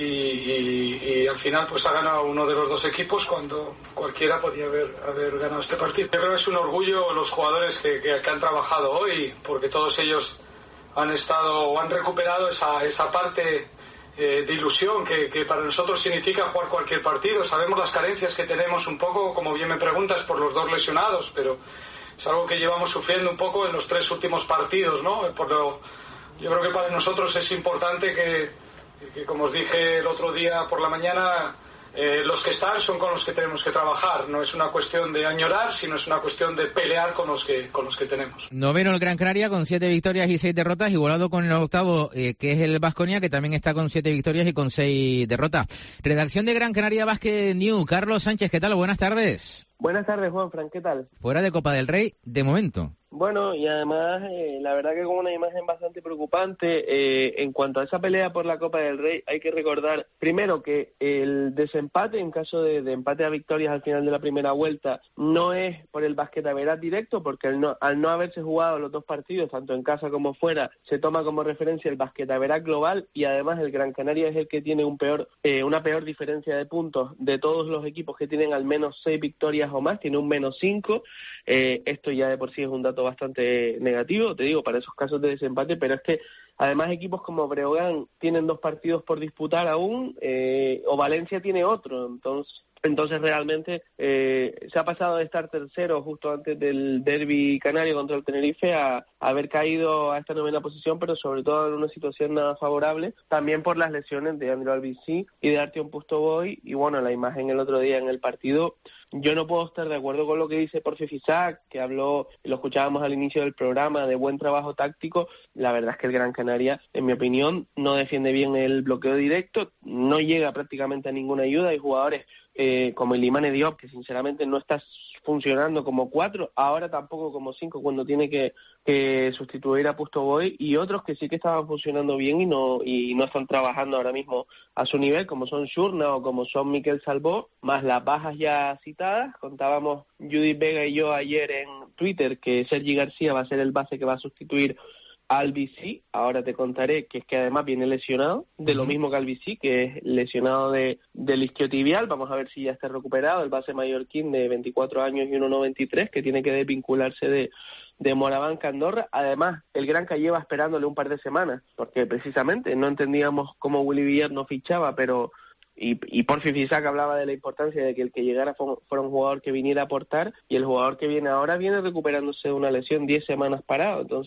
y, y al final pues ha ganado uno de los dos equipos cuando cualquiera podía haber, haber ganado este partido. Yo creo que es un orgullo los jugadores que, que, que han trabajado hoy, porque todos ellos han estado o han recuperado esa, esa parte eh, de ilusión que, que para nosotros significa jugar cualquier partido. Sabemos las carencias que tenemos un poco, como bien me preguntas, por los dos lesionados, pero es algo que llevamos sufriendo un poco en los tres últimos partidos, ¿no? Por lo, yo creo que para nosotros es importante que, que, como os dije el otro día por la mañana, eh, los que están son con los que tenemos que trabajar. No es una cuestión de añorar, sino es una cuestión de pelear con los que, con los que tenemos. Noveno el Gran Canaria con siete victorias y seis derrotas, igualado con el octavo, eh, que es el Baskonia, que también está con siete victorias y con seis derrotas. Redacción de Gran Canaria Basket New, Carlos Sánchez, ¿qué tal? Buenas tardes. Buenas tardes, Juanfran, ¿qué tal? Fuera de Copa del Rey, de momento. Bueno, y además, eh, la verdad que con una imagen bastante preocupante. Eh, en cuanto a esa pelea por la Copa del Rey, hay que recordar, primero, que el desempate, en caso de, de empate a victorias al final de la primera vuelta, no es por el Basquetaverat directo, porque al no, al no haberse jugado los dos partidos, tanto en casa como fuera, se toma como referencia el Basquetaverat global, y además el Gran Canaria es el que tiene un peor, eh, una peor diferencia de puntos de todos los equipos que tienen al menos seis victorias o más, tiene un menos cinco. Eh, esto ya de por sí es un dato bastante negativo, te digo, para esos casos de desempate, pero es que además equipos como Breogán tienen dos partidos por disputar aún, eh, o Valencia tiene otro, entonces entonces realmente eh, se ha pasado de estar tercero justo antes del derbi canario contra el Tenerife a, a haber caído a esta novena posición, pero sobre todo en una situación nada favorable, también por las lesiones de Andrew Albici y de Artyom Pustovoy, y bueno, la imagen el otro día en el partido. Yo no puedo estar de acuerdo con lo que dice Porfi Fisac, que habló, lo escuchábamos al inicio del programa, de buen trabajo táctico. La verdad es que el Gran Canaria, en mi opinión, no defiende bien el bloqueo directo, no llega prácticamente a ninguna ayuda. Hay jugadores eh, como el Imane Diop, que sinceramente no está funcionando como cuatro, ahora tampoco como cinco cuando tiene que, que sustituir a Pustovoy, y otros que sí que estaban funcionando bien y no y no están trabajando ahora mismo a su nivel, como son Shurna o como son Miquel Salvó, más las bajas ya citadas. Contábamos Judith Vega y yo ayer en Twitter que Sergi García va a ser el base que va a sustituir a Albici. Ahora te contaré que es que además viene lesionado, de lo mismo que Albici, que es lesionado de del isquiotibial. Vamos a ver si ya está recuperado, el base mallorquín de veinticuatro años y uno noventa y tres, que tiene que desvincularse de de Moraván Andorra. Además, el Granca lleva esperándole un par de semanas, porque precisamente no entendíamos cómo Willy Villar no fichaba, pero Y, y Porfi Fisac hablaba de la importancia de que el que llegara fuera un jugador que viniera a aportar, y el jugador que viene ahora viene recuperándose de una lesión, diez semanas parado. Entonces,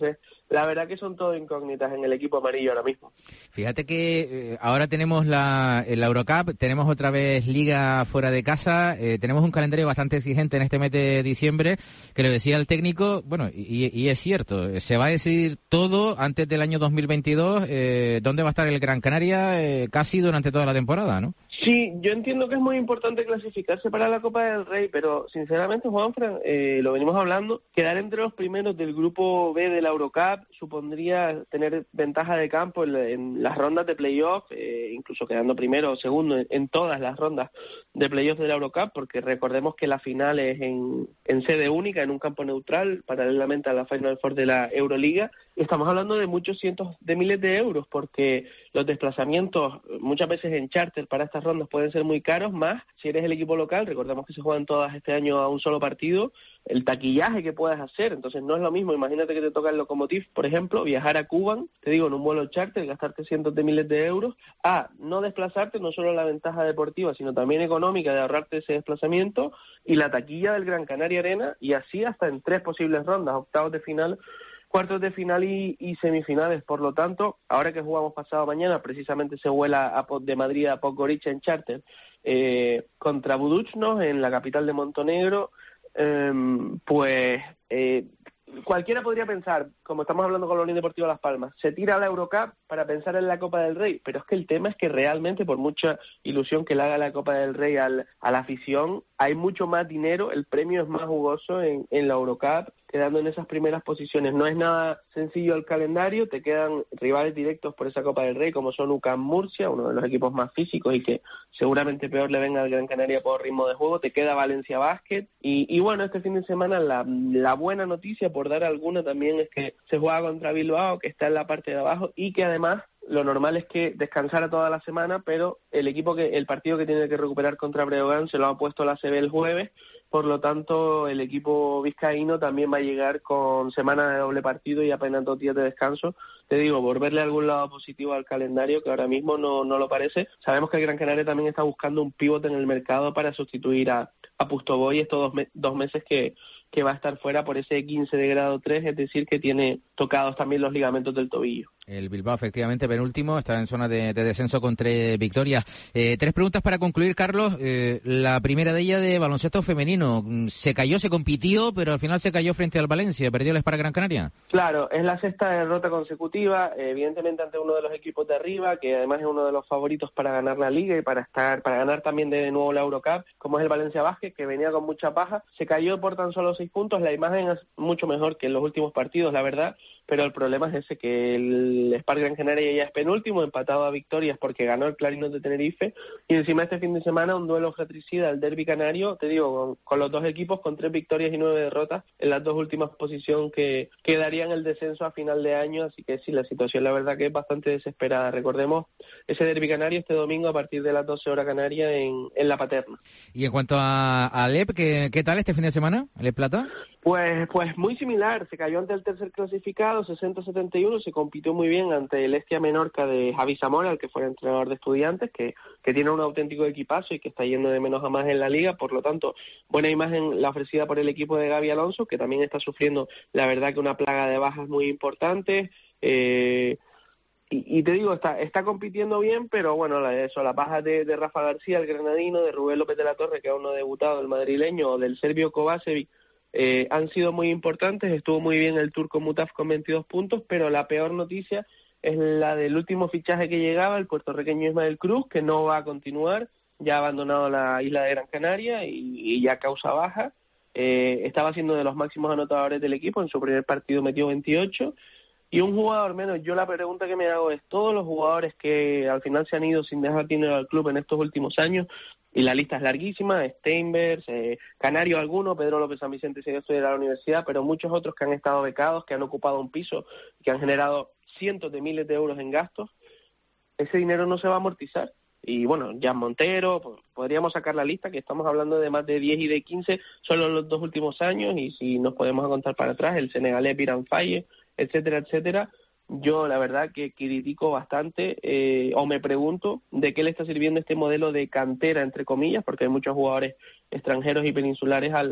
la verdad que son todo incógnitas en el equipo amarillo ahora mismo. Fíjate que eh, ahora tenemos la, la Eurocup, tenemos otra vez Liga fuera de casa, eh, tenemos un calendario bastante exigente en este mes de diciembre, que lo decía el técnico, bueno, y, y es cierto, se va a decidir todo antes del año dos mil veintidós, eh, dónde va a estar el Gran Canaria eh, casi durante toda la temporada, ¿no? Sí, yo entiendo que es muy importante clasificarse para la Copa del Rey, pero sinceramente, Juanfran, eh, lo venimos hablando, quedar entre los primeros del grupo B de la Eurocup supondría tener ventaja de campo en, en las rondas de playoff, eh, incluso quedando primero o segundo en, en todas las rondas de playoff de la Eurocup, porque recordemos que la final es en, en sede única, en un campo neutral, paralelamente a la Final Four de la Euroliga. Estamos hablando de muchos cientos de miles de euros, porque los desplazamientos muchas veces en charter para estas rondas pueden ser muy caros, más si eres el equipo local, recordemos que se juegan todas este año a un solo partido, el taquillaje que puedas hacer, entonces no es lo mismo, imagínate que te toca el Lokomotiv, por ejemplo, viajar a Cuban, te digo, en un vuelo charter, gastarte cientos de miles de euros, a no desplazarte, no solo la ventaja deportiva, sino también económica de ahorrarte ese desplazamiento, y la taquilla del Gran Canaria Arena, y así hasta en tres posibles rondas, octavos de final, cuartos de final y, y semifinales. Por lo tanto, ahora que jugamos pasado mañana, precisamente se vuela a, de Madrid a Podgorica en charter eh, contra Budućnost en la capital de Montenegro, eh, pues eh, cualquiera podría pensar, como estamos hablando con la Unión Deportiva Las Palmas, se tira a la Eurocup para pensar en la Copa del Rey, pero es que el tema es que realmente, por mucha ilusión que le haga la Copa del Rey al, a la afición, hay mucho más dinero, el premio es más jugoso en, en la Eurocup, quedando en esas primeras posiciones. No es nada sencillo el calendario, te quedan rivales directos por esa Copa del Rey, como son U C A M Murcia, uno de los equipos más físicos y que seguramente peor le venga al Gran Canaria por ritmo de juego, te queda Valencia Basket, y, y bueno, este fin de semana la, la buena noticia, por dar alguna también, es que se juega contra Bilbao, que está en la parte de abajo, y que además lo normal es que descansara toda la semana, pero el equipo que el partido que tiene que recuperar contra Breogán se lo ha puesto la A C B el jueves, por lo tanto el equipo vizcaíno también va a llegar con semana de doble partido y apenas dos días de descanso. Te digo, por verle algún lado positivo al calendario, que ahora mismo no, no lo parece. Sabemos que el Gran Canaria también está buscando un pivote en el mercado para sustituir a, a Pustoboy estos dos, me, dos meses que, que va a estar fuera por ese quince de grado tres, es decir, que tiene tocados también los ligamentos del tobillo. El Bilbao, efectivamente, penúltimo, está en zona de, de descenso con tres victorias. Eh, tres preguntas para concluir, Carlos. Eh, la primera de ellas de baloncesto femenino. Se cayó, se compitió, pero al final se cayó frente al Valencia. ¿Perdió el Spar Gran Canaria? Claro, es la sexta derrota consecutiva, evidentemente ante uno de los equipos de arriba, que además es uno de los favoritos para ganar la Liga y para estar para ganar también de nuevo la Eurocup, como es el Valencia Basket, que venía con mucha paja. Se cayó por tan solo seis puntos. La imagen es mucho mejor que en los últimos partidos, la verdad, pero el problema es ese, que el Spar Gran Canaria ya es penúltimo, empatado a victorias porque ganó el Clarinos de Tenerife, y encima este fin de semana un duelo fratricida, el derbi canario, te digo, con, con los dos equipos con tres victorias y nueve derrotas en las dos últimas posiciones que, que darían el descenso a final de año, así que sí, la situación la verdad que es bastante desesperada. Recordemos ese derbi canario este domingo a partir de las doce horas Canarias en, en La Paterna. Y en cuanto a, a Alep, ¿qué, ¿qué tal este fin de semana, Alep Plata? Pues pues muy similar, se cayó ante el tercer clasificado, sesenta a setenta y uno, se compitió muy bien ante el Estia Menorca de Javi Zamora, el que fue el entrenador de Estudiantes, que, que tiene un auténtico equipazo y que está yendo de menos a más en la liga, por lo tanto, buena imagen la ofrecida por el equipo de Gaby Alonso, que también está sufriendo, la verdad, que una plaga de bajas muy importantes, eh, y, y te digo, está está compitiendo bien, pero bueno, la, eso, las bajas de, de Rafa García, el granadino, de Rubén López de la Torre, que aún no ha debutado, el madrileño, o del serbio Kovacevic, Eh, han sido muy importantes. Estuvo muy bien el turco Mutaf con veintidós puntos, pero la peor noticia es la del último fichaje que llegaba, el puertorriqueño Ismael Cruz, que no va a continuar, ya ha abandonado la isla de Gran Canaria y, y ya causa baja. Eh, estaba siendo de los máximos anotadores del equipo, en su primer partido metió veintiocho, y un jugador menos. Yo la pregunta que me hago es, todos los jugadores que al final se han ido sin dejar dinero al club en estos últimos años, y la lista es larguísima, Steinbergs, eh, Canario alguno, Pedro López San Vicente sigue estudiando a la universidad, pero muchos otros que han estado becados, que han ocupado un piso, que han generado cientos de miles de euros en gastos, ese dinero no se va a amortizar. Y bueno, Jan Montero, pues, podríamos sacar la lista, que estamos hablando de más de diez y de quince solo en los dos últimos años, y si nos podemos contar para atrás, el senegalés Biran Faye, etcétera, etcétera. Yo la verdad que critico bastante, eh, o me pregunto de qué le está sirviendo este modelo de cantera, entre comillas, porque hay muchos jugadores extranjeros y peninsulares al,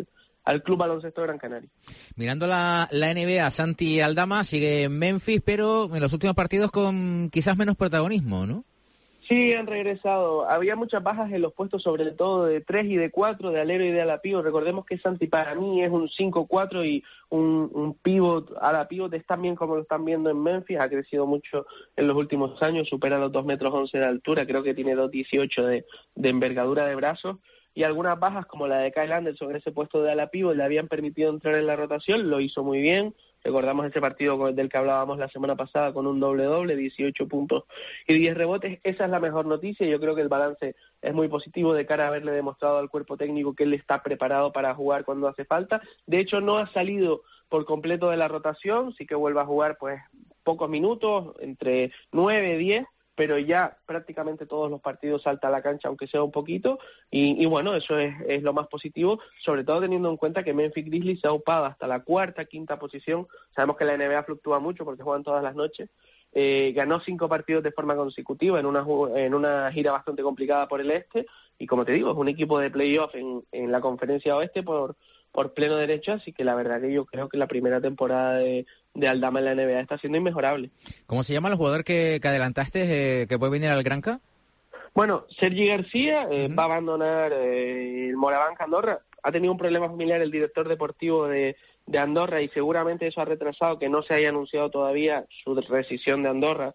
al Club Baloncesto Gran Canaria. Mirando la, la N B A, Santi Aldama sigue en Memphis, pero en los últimos partidos con quizás menos protagonismo, ¿no? Sí, han regresado. Había muchas bajas en los puestos, sobre todo de tres y de cuatro, de alero y de ala pívot. Recordemos que Santi para mí es un cinco cuatro y un, un pívot, ala pívot, es tan bien como lo están viendo en Memphis. Ha crecido mucho en los últimos años, supera los dos metros once de altura, creo que tiene dos dieciocho de, de envergadura de brazos. Y algunas bajas como la de Kyle Anderson en ese puesto de ala pívot le habían permitido entrar en la rotación, lo hizo muy bien. Recordamos ese partido del que hablábamos la semana pasada con un doble-doble, dieciocho puntos y diez rebotes. Esa es la mejor noticia. Yo creo que el balance es muy positivo de cara a haberle demostrado al cuerpo técnico que él está preparado para jugar cuando hace falta. De hecho, no ha salido por completo de la rotación, sí que vuelve a jugar pues pocos minutos, entre nueve, diez, pero ya prácticamente todos los partidos salta a la cancha, aunque sea un poquito, y, y bueno, eso es, es lo más positivo, sobre todo teniendo en cuenta que Memphis Grizzlies se ha upado hasta la cuarta, quinta posición. Sabemos que la N B A fluctúa mucho porque juegan todas las noches. Eh, ganó cinco partidos de forma consecutiva en una, en una gira bastante complicada por el este, y como te digo, es un equipo de playoff en, en la conferencia oeste por, por pleno derecho, así que la verdad que yo creo que la primera temporada de, de Aldama en la N B A está siendo inmejorable. ¿Cómo se llama el jugador que, que adelantaste, eh, que puede venir al Granca? Bueno, Sergi García eh, uh-huh. va a abandonar eh, el Morabanca Andorra. Ha tenido un problema familiar el director deportivo de, de Andorra y seguramente eso ha retrasado que no se haya anunciado todavía su rescisión de Andorra,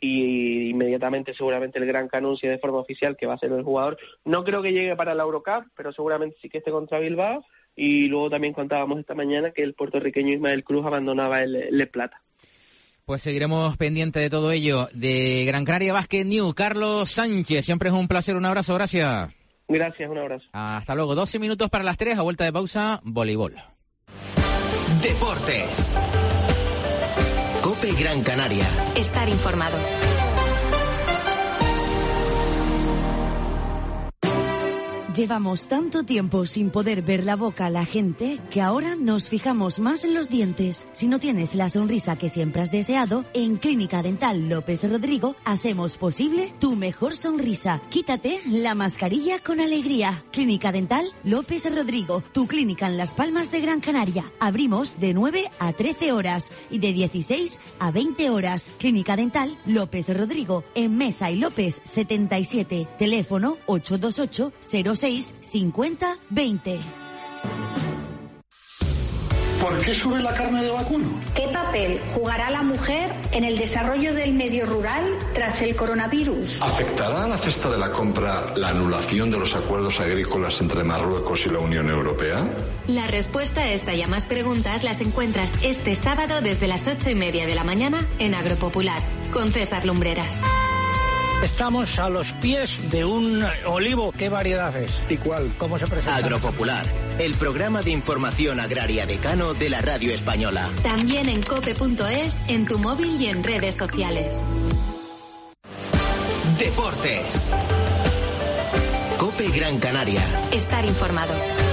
y inmediatamente seguramente el Granca anuncie de forma oficial que va a ser el jugador. No creo que llegue para la Eurocup, pero seguramente sí que esté contra Bilbao. Y luego también contábamos esta mañana que el puertorriqueño Ismael Cruz abandonaba el Le Plata. Pues seguiremos pendiente de todo ello. De Gran Canaria Basket News, Carlos Sánchez, siempre es un placer, un abrazo, gracias. Gracias, un abrazo. Hasta luego, doce minutos para las tres, a vuelta de pausa, voleibol. Deportes. COPE Gran Canaria. Estar informado. Llevamos tanto tiempo sin poder ver la boca a la gente que ahora nos fijamos más en los dientes. Si no tienes la sonrisa que siempre has deseado, en Clínica Dental López Rodrigo hacemos posible tu mejor sonrisa. Quítate la mascarilla con alegría. Clínica Dental López Rodrigo, tu clínica en Las Palmas de Gran Canaria. Abrimos de nueve a trece horas y de dieciséis a veinte horas. Clínica Dental López Rodrigo, en Mesa y López setenta y siete. Teléfono ocho dos ocho cero seis cincuenta veinte. ¿Por qué sube la carne de vacuno? ¿Qué papel jugará la mujer en el desarrollo del medio rural tras el coronavirus? ¿Afectará a la cesta de la compra la anulación de los acuerdos agrícolas entre Marruecos y la Unión Europea? La respuesta a esta y a más preguntas las encuentras este sábado desde las ocho y media de la mañana en Agropopular, con César Lumbreras. Estamos a los pies de un olivo. ¿Qué variedad es? ¿Y cuál? ¿Cómo se presenta? Agropopular, el programa de información agraria decano de la radio española. También en cope punto es, en tu móvil y en redes sociales. Deportes. COPE Gran Canaria. Estar informado.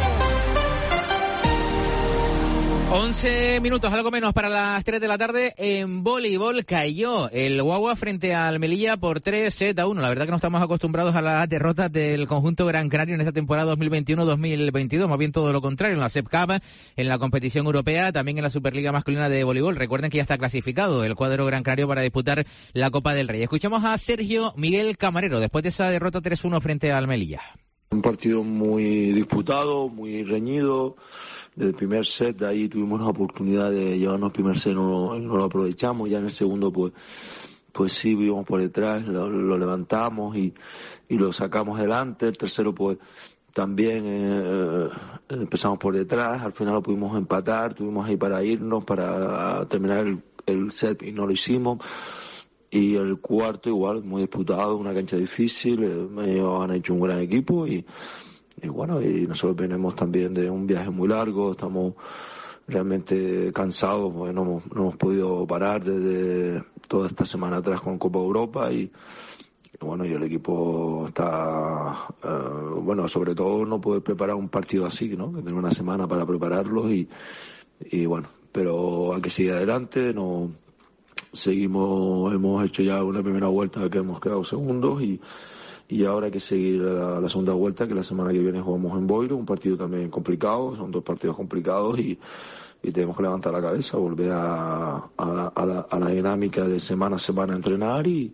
once minutos, algo menos para las tres de la tarde. En voleibol cayó el Guagua frente al Melilla por tres sets a uno. La verdad que no estamos acostumbrados a las derrotas del conjunto Gran Canario en esta temporada dos mil veintiuno dos mil veintidós. Más bien todo lo contrario, en la S E P Cup, en la competición europea, también en la Superliga masculina de voleibol. Recuerden que ya está clasificado el cuadro Gran Canario para disputar la Copa del Rey. Escuchamos a Sergio Miguel Camarero después de esa derrota tres uno frente al Melilla. Un partido muy disputado, muy reñido. Del primer set, de ahí tuvimos la oportunidad de llevarnos el primer set, no, no lo aprovechamos. Ya en el segundo, pues pues sí, vivimos por detrás, lo, lo levantamos y, y lo sacamos adelante. El tercero, pues también eh, empezamos por detrás, al final lo pudimos empatar, tuvimos ahí para irnos, para terminar el, el set y no lo hicimos. Y el cuarto igual, muy disputado, una cancha difícil, ellos han hecho un gran equipo y Y bueno, y nosotros venimos también de un viaje muy largo, estamos realmente cansados, porque no hemos, no hemos podido parar desde toda esta semana atrás con Copa Europa y, y bueno, y el equipo está, uh, bueno, sobre todo no puede preparar un partido así, ¿no? Que tenga una semana para prepararlo y, y bueno, pero hay que seguir adelante, no, seguimos, hemos hecho ya una primera vuelta que hemos quedado segundos y, y ahora hay que seguir la, la segunda vuelta, que la semana que viene jugamos en Boiro, un partido también complicado, son dos partidos complicados y, y tenemos que levantar la cabeza, volver a, a, a, la, a la dinámica de semana a semana entrenar y,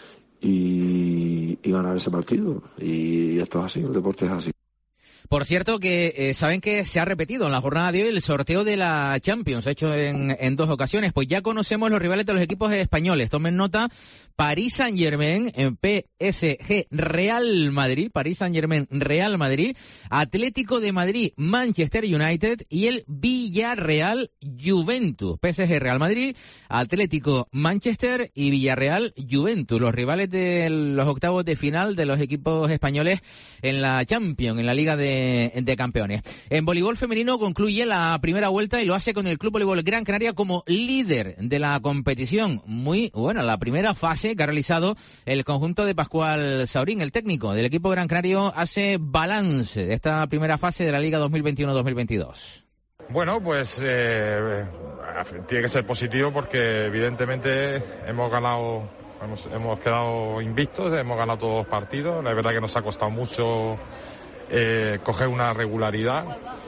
y, y ganar ese partido. Y esto es así, el deporte es así. Por cierto que eh, saben que se ha repetido en la jornada de hoy el sorteo de la Champions, hecho en, en dos ocasiones. Pues ya conocemos los rivales de los equipos españoles. Tomen nota: Paris Saint-Germain, en P S G Real Madrid, Paris Saint-Germain Real Madrid, Atlético de Madrid Manchester United y el Villarreal Juventus. P S G Real Madrid, Atlético Manchester y Villarreal Juventus, los rivales de los octavos de final de los equipos españoles en la Champions, en la Liga de de campeones. En voleibol femenino concluye la primera vuelta y lo hace con el Club Voleibol Gran Canaria como líder de la competición. Muy buena la primera fase que ha realizado el conjunto de Pascual Saurín, el técnico del equipo Gran Canario, hace balance de esta primera fase de la Liga dos mil veintiuno dos mil veintidós. Bueno, pues eh, tiene que ser positivo porque evidentemente hemos ganado, hemos, hemos quedado invictos, hemos ganado todos los partidos. La verdad que nos ha costado mucho Eh, coger una regularidad.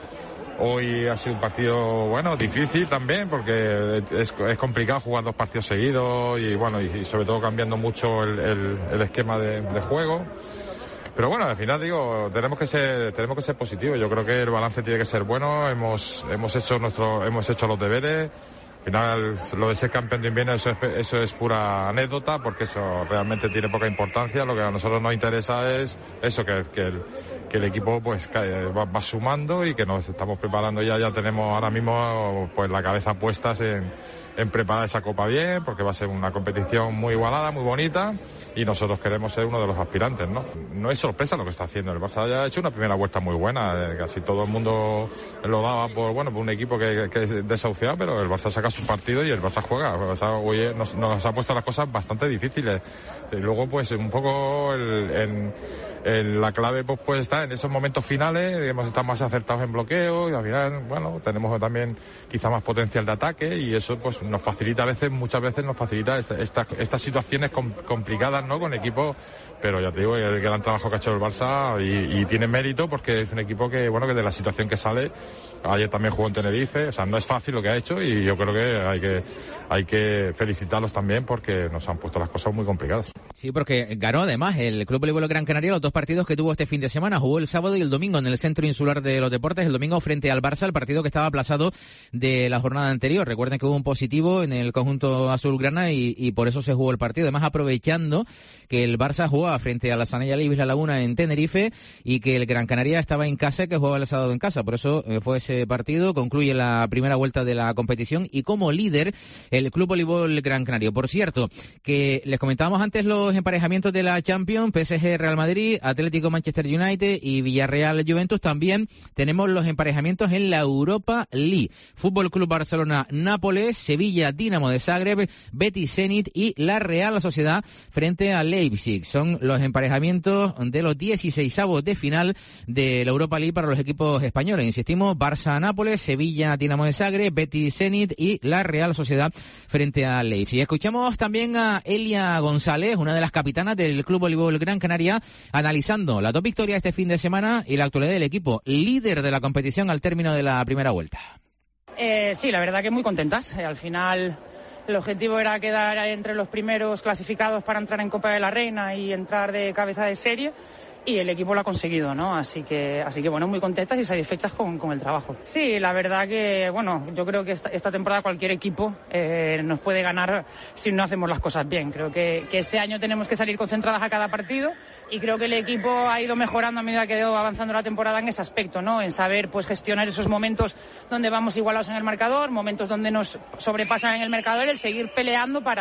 Hoy ha sido un partido, bueno, difícil también porque es, es complicado jugar dos partidos seguidos y bueno, y, y sobre todo cambiando mucho el, el, el esquema de, de juego. Pero bueno, al final digo, tenemos que ser, tenemos que ser positivos. Yo creo que el balance tiene que ser bueno. Hemos, hemos hecho nuestro, hemos hecho los deberes. Al final, lo de ser campeón de invierno, eso es, eso es pura anécdota, porque eso realmente tiene poca importancia. Lo que a nosotros nos interesa es eso, que, que, el, que el equipo pues va, va sumando y que nos estamos preparando ya, ya tenemos ahora mismo pues la cabeza puestas en, en preparar esa Copa bien, porque va a ser una competición muy igualada, muy bonita, y nosotros queremos ser uno de los aspirantes, ¿no? No es sorpresa lo que está haciendo. El Barça ya ha hecho una primera vuelta muy buena, eh, casi todo el mundo lo daba por, bueno, por un equipo que, que es desahuciado, pero el Barça saca su partido y el Barça juega. El Barça hoy nos, nos ha puesto las cosas bastante difíciles. Y luego, pues, un poco el, en, en la clave pues puede estar en esos momentos finales, hemos estado más acertados en bloqueo y al final, bueno, tenemos también quizá más potencial de ataque y eso pues nos facilita a veces, muchas veces nos facilita esta, esta, estas situaciones com, complicadas, ¿no? Con equipos, pero ya te digo, el gran trabajo que ha hecho el Barça y, y tiene mérito porque es un equipo que, bueno, que de la situación que sale, ayer también jugó en Tenerife, o sea, no es fácil lo que ha hecho y yo creo que hay que, hay que felicitarlos también porque nos han puesto las cosas muy complicadas. Sí, porque ganó además el Club Voleibol Gran Canaria los dos partidos que tuvo este fin de semana. Jugó el sábado y el domingo en el Centro Insular de los Deportes. El domingo frente al Barça, el partido que estaba aplazado de la jornada anterior. Recuerden que hubo un positivo en el conjunto azulgrana y, y por eso se jugó el partido. Además, aprovechando que el Barça jugaba frente a la Sanella Libis La Laguna en Tenerife y que el Gran Canaria estaba en casa y que jugaba el sábado en casa. Por eso fue ese partido. Concluye la primera vuelta de la competición y como líder el Club Voleibol Gran Canario. Por cierto, que les comentábamos antes los emparejamientos de la Champions, P S G Real Madrid, Atlético Manchester United y Villarreal Juventus. También tenemos los emparejamientos en la Europa League. Fútbol Club Barcelona Nápoles, Sevilla Dinamo de Zagreb, Betis Zenit y la Real Sociedad frente a Leipzig. Son los emparejamientos de los dieciseisavos de final de la Europa League para los equipos españoles. Insistimos, Barça Nápoles, Sevilla Dinamo de Zagreb, Betis Zenit y la Real Sociedad frente a Leipzig. Escuchamos también a Elia González, una de las capitanas del Club Voleibol Gran Canaria, analizando las dos victorias este fin de semana y la actualidad del equipo, líder de la competición al término de la primera vuelta. Eh, sí, la verdad que muy contentas. Eh, al final el objetivo era quedar entre los primeros clasificados para entrar en Copa de la Reina y entrar de cabeza de serie. Y el equipo lo ha conseguido, ¿no? Así que, así que bueno, muy contentas y satisfechas con, con el trabajo. Sí, la verdad que, bueno, yo creo que esta, esta temporada cualquier equipo eh, nos puede ganar si no hacemos las cosas bien. Creo que, que este año tenemos que salir concentradas a cada partido y creo que el equipo ha ido mejorando a medida que ha ido avanzando la temporada en ese aspecto, ¿no? En saber, pues, gestionar esos momentos donde vamos igualados en el marcador, momentos donde nos sobrepasan en el marcador, el seguir peleando para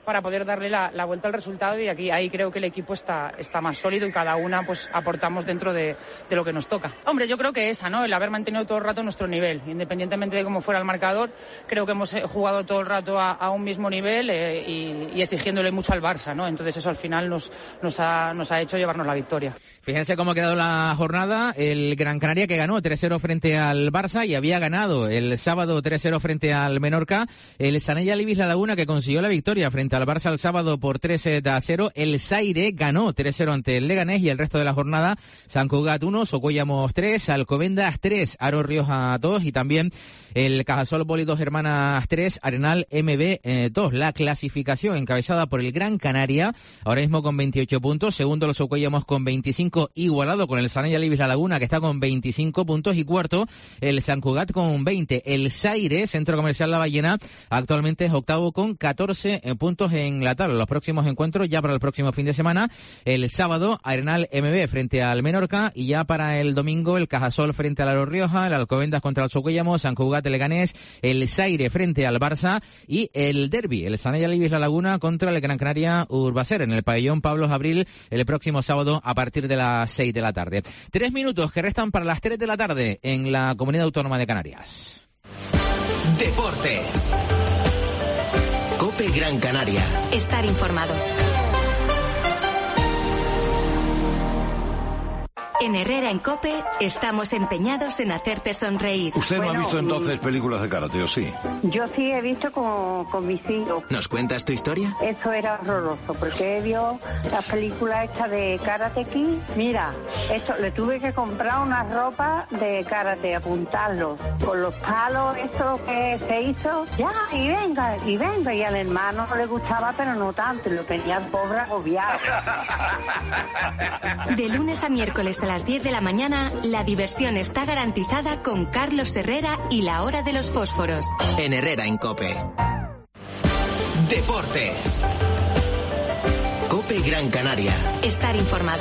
para poder darle la, la vuelta al resultado, y aquí ahí creo que el equipo está, está más sólido y cada una pues aportamos dentro de, de lo que nos toca. Hombre, yo creo que esa, ¿no? El haber mantenido todo el rato nuestro nivel, independientemente de cómo fuera el marcador, creo que hemos jugado todo el rato a, a un mismo nivel eh, y, y exigiéndole mucho al Barça, ¿no? Entonces eso al final nos, nos, ha, nos ha hecho llevarnos la victoria. Fíjense cómo ha quedado la jornada. El Gran Canaria que ganó tres cero frente al Barça y había ganado el sábado tres cero frente al Menorca. El Sanella Libis La Laguna que consiguió la victoria frente al Barça el sábado por tres a cero. El Zaire ganó tres cero ante el Leganés, y el resto de la jornada: San Cugat uno, Socuellamos tres, Alcobendas tres, Aro Rioja dos, y también el Cajasol Boli dos Hermanas tres, Arenal M B dos. La clasificación encabezada por el Gran Canaria, ahora mismo con veintiocho puntos, segundo los Socuellamos con veinticinco, igualado con el Sanella Libis La Laguna que está con veinticinco puntos, y cuarto el San Cugat con veinte. El Zaire, Centro Comercial La Ballena, actualmente es octavo con catorce puntos en la tabla. Los próximos encuentros ya para el próximo fin de semana: el sábado Arenal M B frente al Menorca, y ya para el domingo el Cajasol frente al Aro Rioja, el Alcobendas contra el Socuellamos, San Cugat Leganés, el Zaire frente al Barça, y el derbi, el Sanella Libis La Laguna contra el Gran Canaria Urbacer, en el pabellón Pablos Abril, el próximo sábado a partir de las seis de la tarde. Tres minutos que restan para las tres de la tarde en la Comunidad Autónoma de Canarias. Deportes. COPE Gran Canaria. Estar informado. En Herrera en COPE estamos empeñados en hacerte sonreír. ¿Usted no Bueno, ha visto entonces películas de karate, o sí? Yo sí he visto con, con mis hijos. ¿Nos cuentas tu historia? Eso era horroroso, porque vio la película esta de Karate Kid. Mira, esto, le tuve que comprar una ropa de karate, apuntarlo, con los palos, esto que se hizo, ya, y venga, y venga, y al hermano no le gustaba, pero no tanto, lo tenía el pobre agobiado. De lunes a miércoles a las diez de la mañana, la diversión está garantizada con Carlos Herrera y la Hora de los Fósforos. En Herrera en COPE. Deportes. COPE Gran Canaria. Estar informado.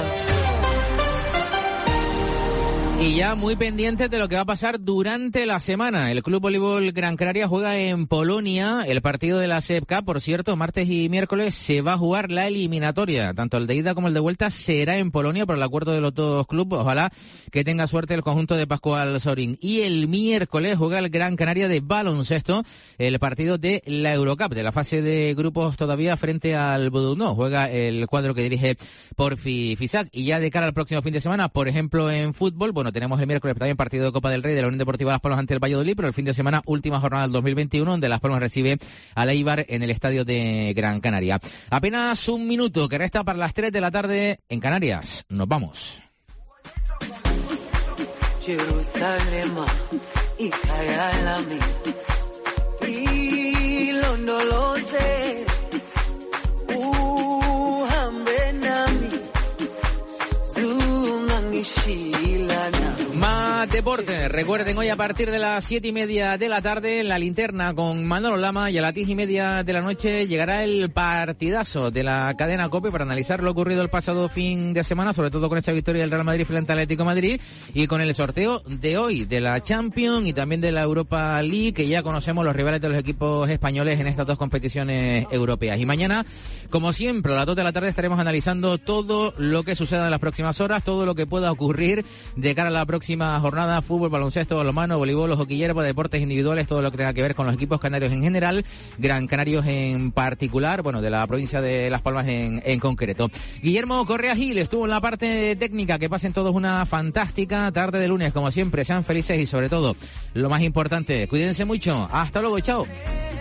Y ya muy pendientes de lo que va a pasar durante la semana. El Club Voleibol Gran Canaria juega en Polonia el partido de la S E P K. Por cierto, martes y miércoles se va a jugar la eliminatoria. Tanto el de ida como el de vuelta será en Polonia por el acuerdo de los dos clubes. Ojalá que tenga suerte el conjunto de Pascual Sorín. Y el miércoles juega el Gran Canaria de baloncesto el partido de la Eurocup, de la fase de grupos todavía frente al Budupest. Juega el cuadro que dirige Porfi Fisac. Y ya de cara al próximo fin de semana, por ejemplo en fútbol, bueno, tenemos el miércoles también partido de Copa del Rey de la Unión Deportiva Las Palmas ante el Valladolid, pero el fin de semana última jornada del dos mil veintiuno, donde Las Palmas recibe al Eibar en el estadio de Gran Canaria. Apenas un minuto que resta para las tres de la tarde en Canarias. Nos vamos. Jerusalem, ikayalami, ilondoloze, uhambe nami, zungangishilana. Más deporte. Recuerden, hoy a partir de las siete y media de la tarde, en la linterna con Manolo Lama, y a las diez y media de la noche llegará el partidazo de la cadena COPE para analizar lo ocurrido el pasado fin de semana, sobre todo con esta victoria del Real Madrid frente al Atlético de Madrid, y con el sorteo de hoy de la Champions y también de la Europa League, que ya conocemos los rivales de los equipos españoles en estas dos competiciones europeas. Y mañana, como siempre, a las dos de la tarde estaremos analizando todo lo que suceda en las próximas horas, todo lo que pueda ocurrir de cara a la próxima jornada: fútbol, baloncesto, balonmano, voleibol, hockey hierba, deportes individuales, todo lo que tenga que ver con los equipos canarios en general, Gran Canarios en particular, bueno, de la provincia de Las Palmas en, en concreto. Guillermo Correa Gil estuvo en la parte técnica. Que pasen todos una fantástica tarde de lunes, como siempre. Sean felices y, sobre todo, lo más importante, cuídense mucho. Hasta luego, chao.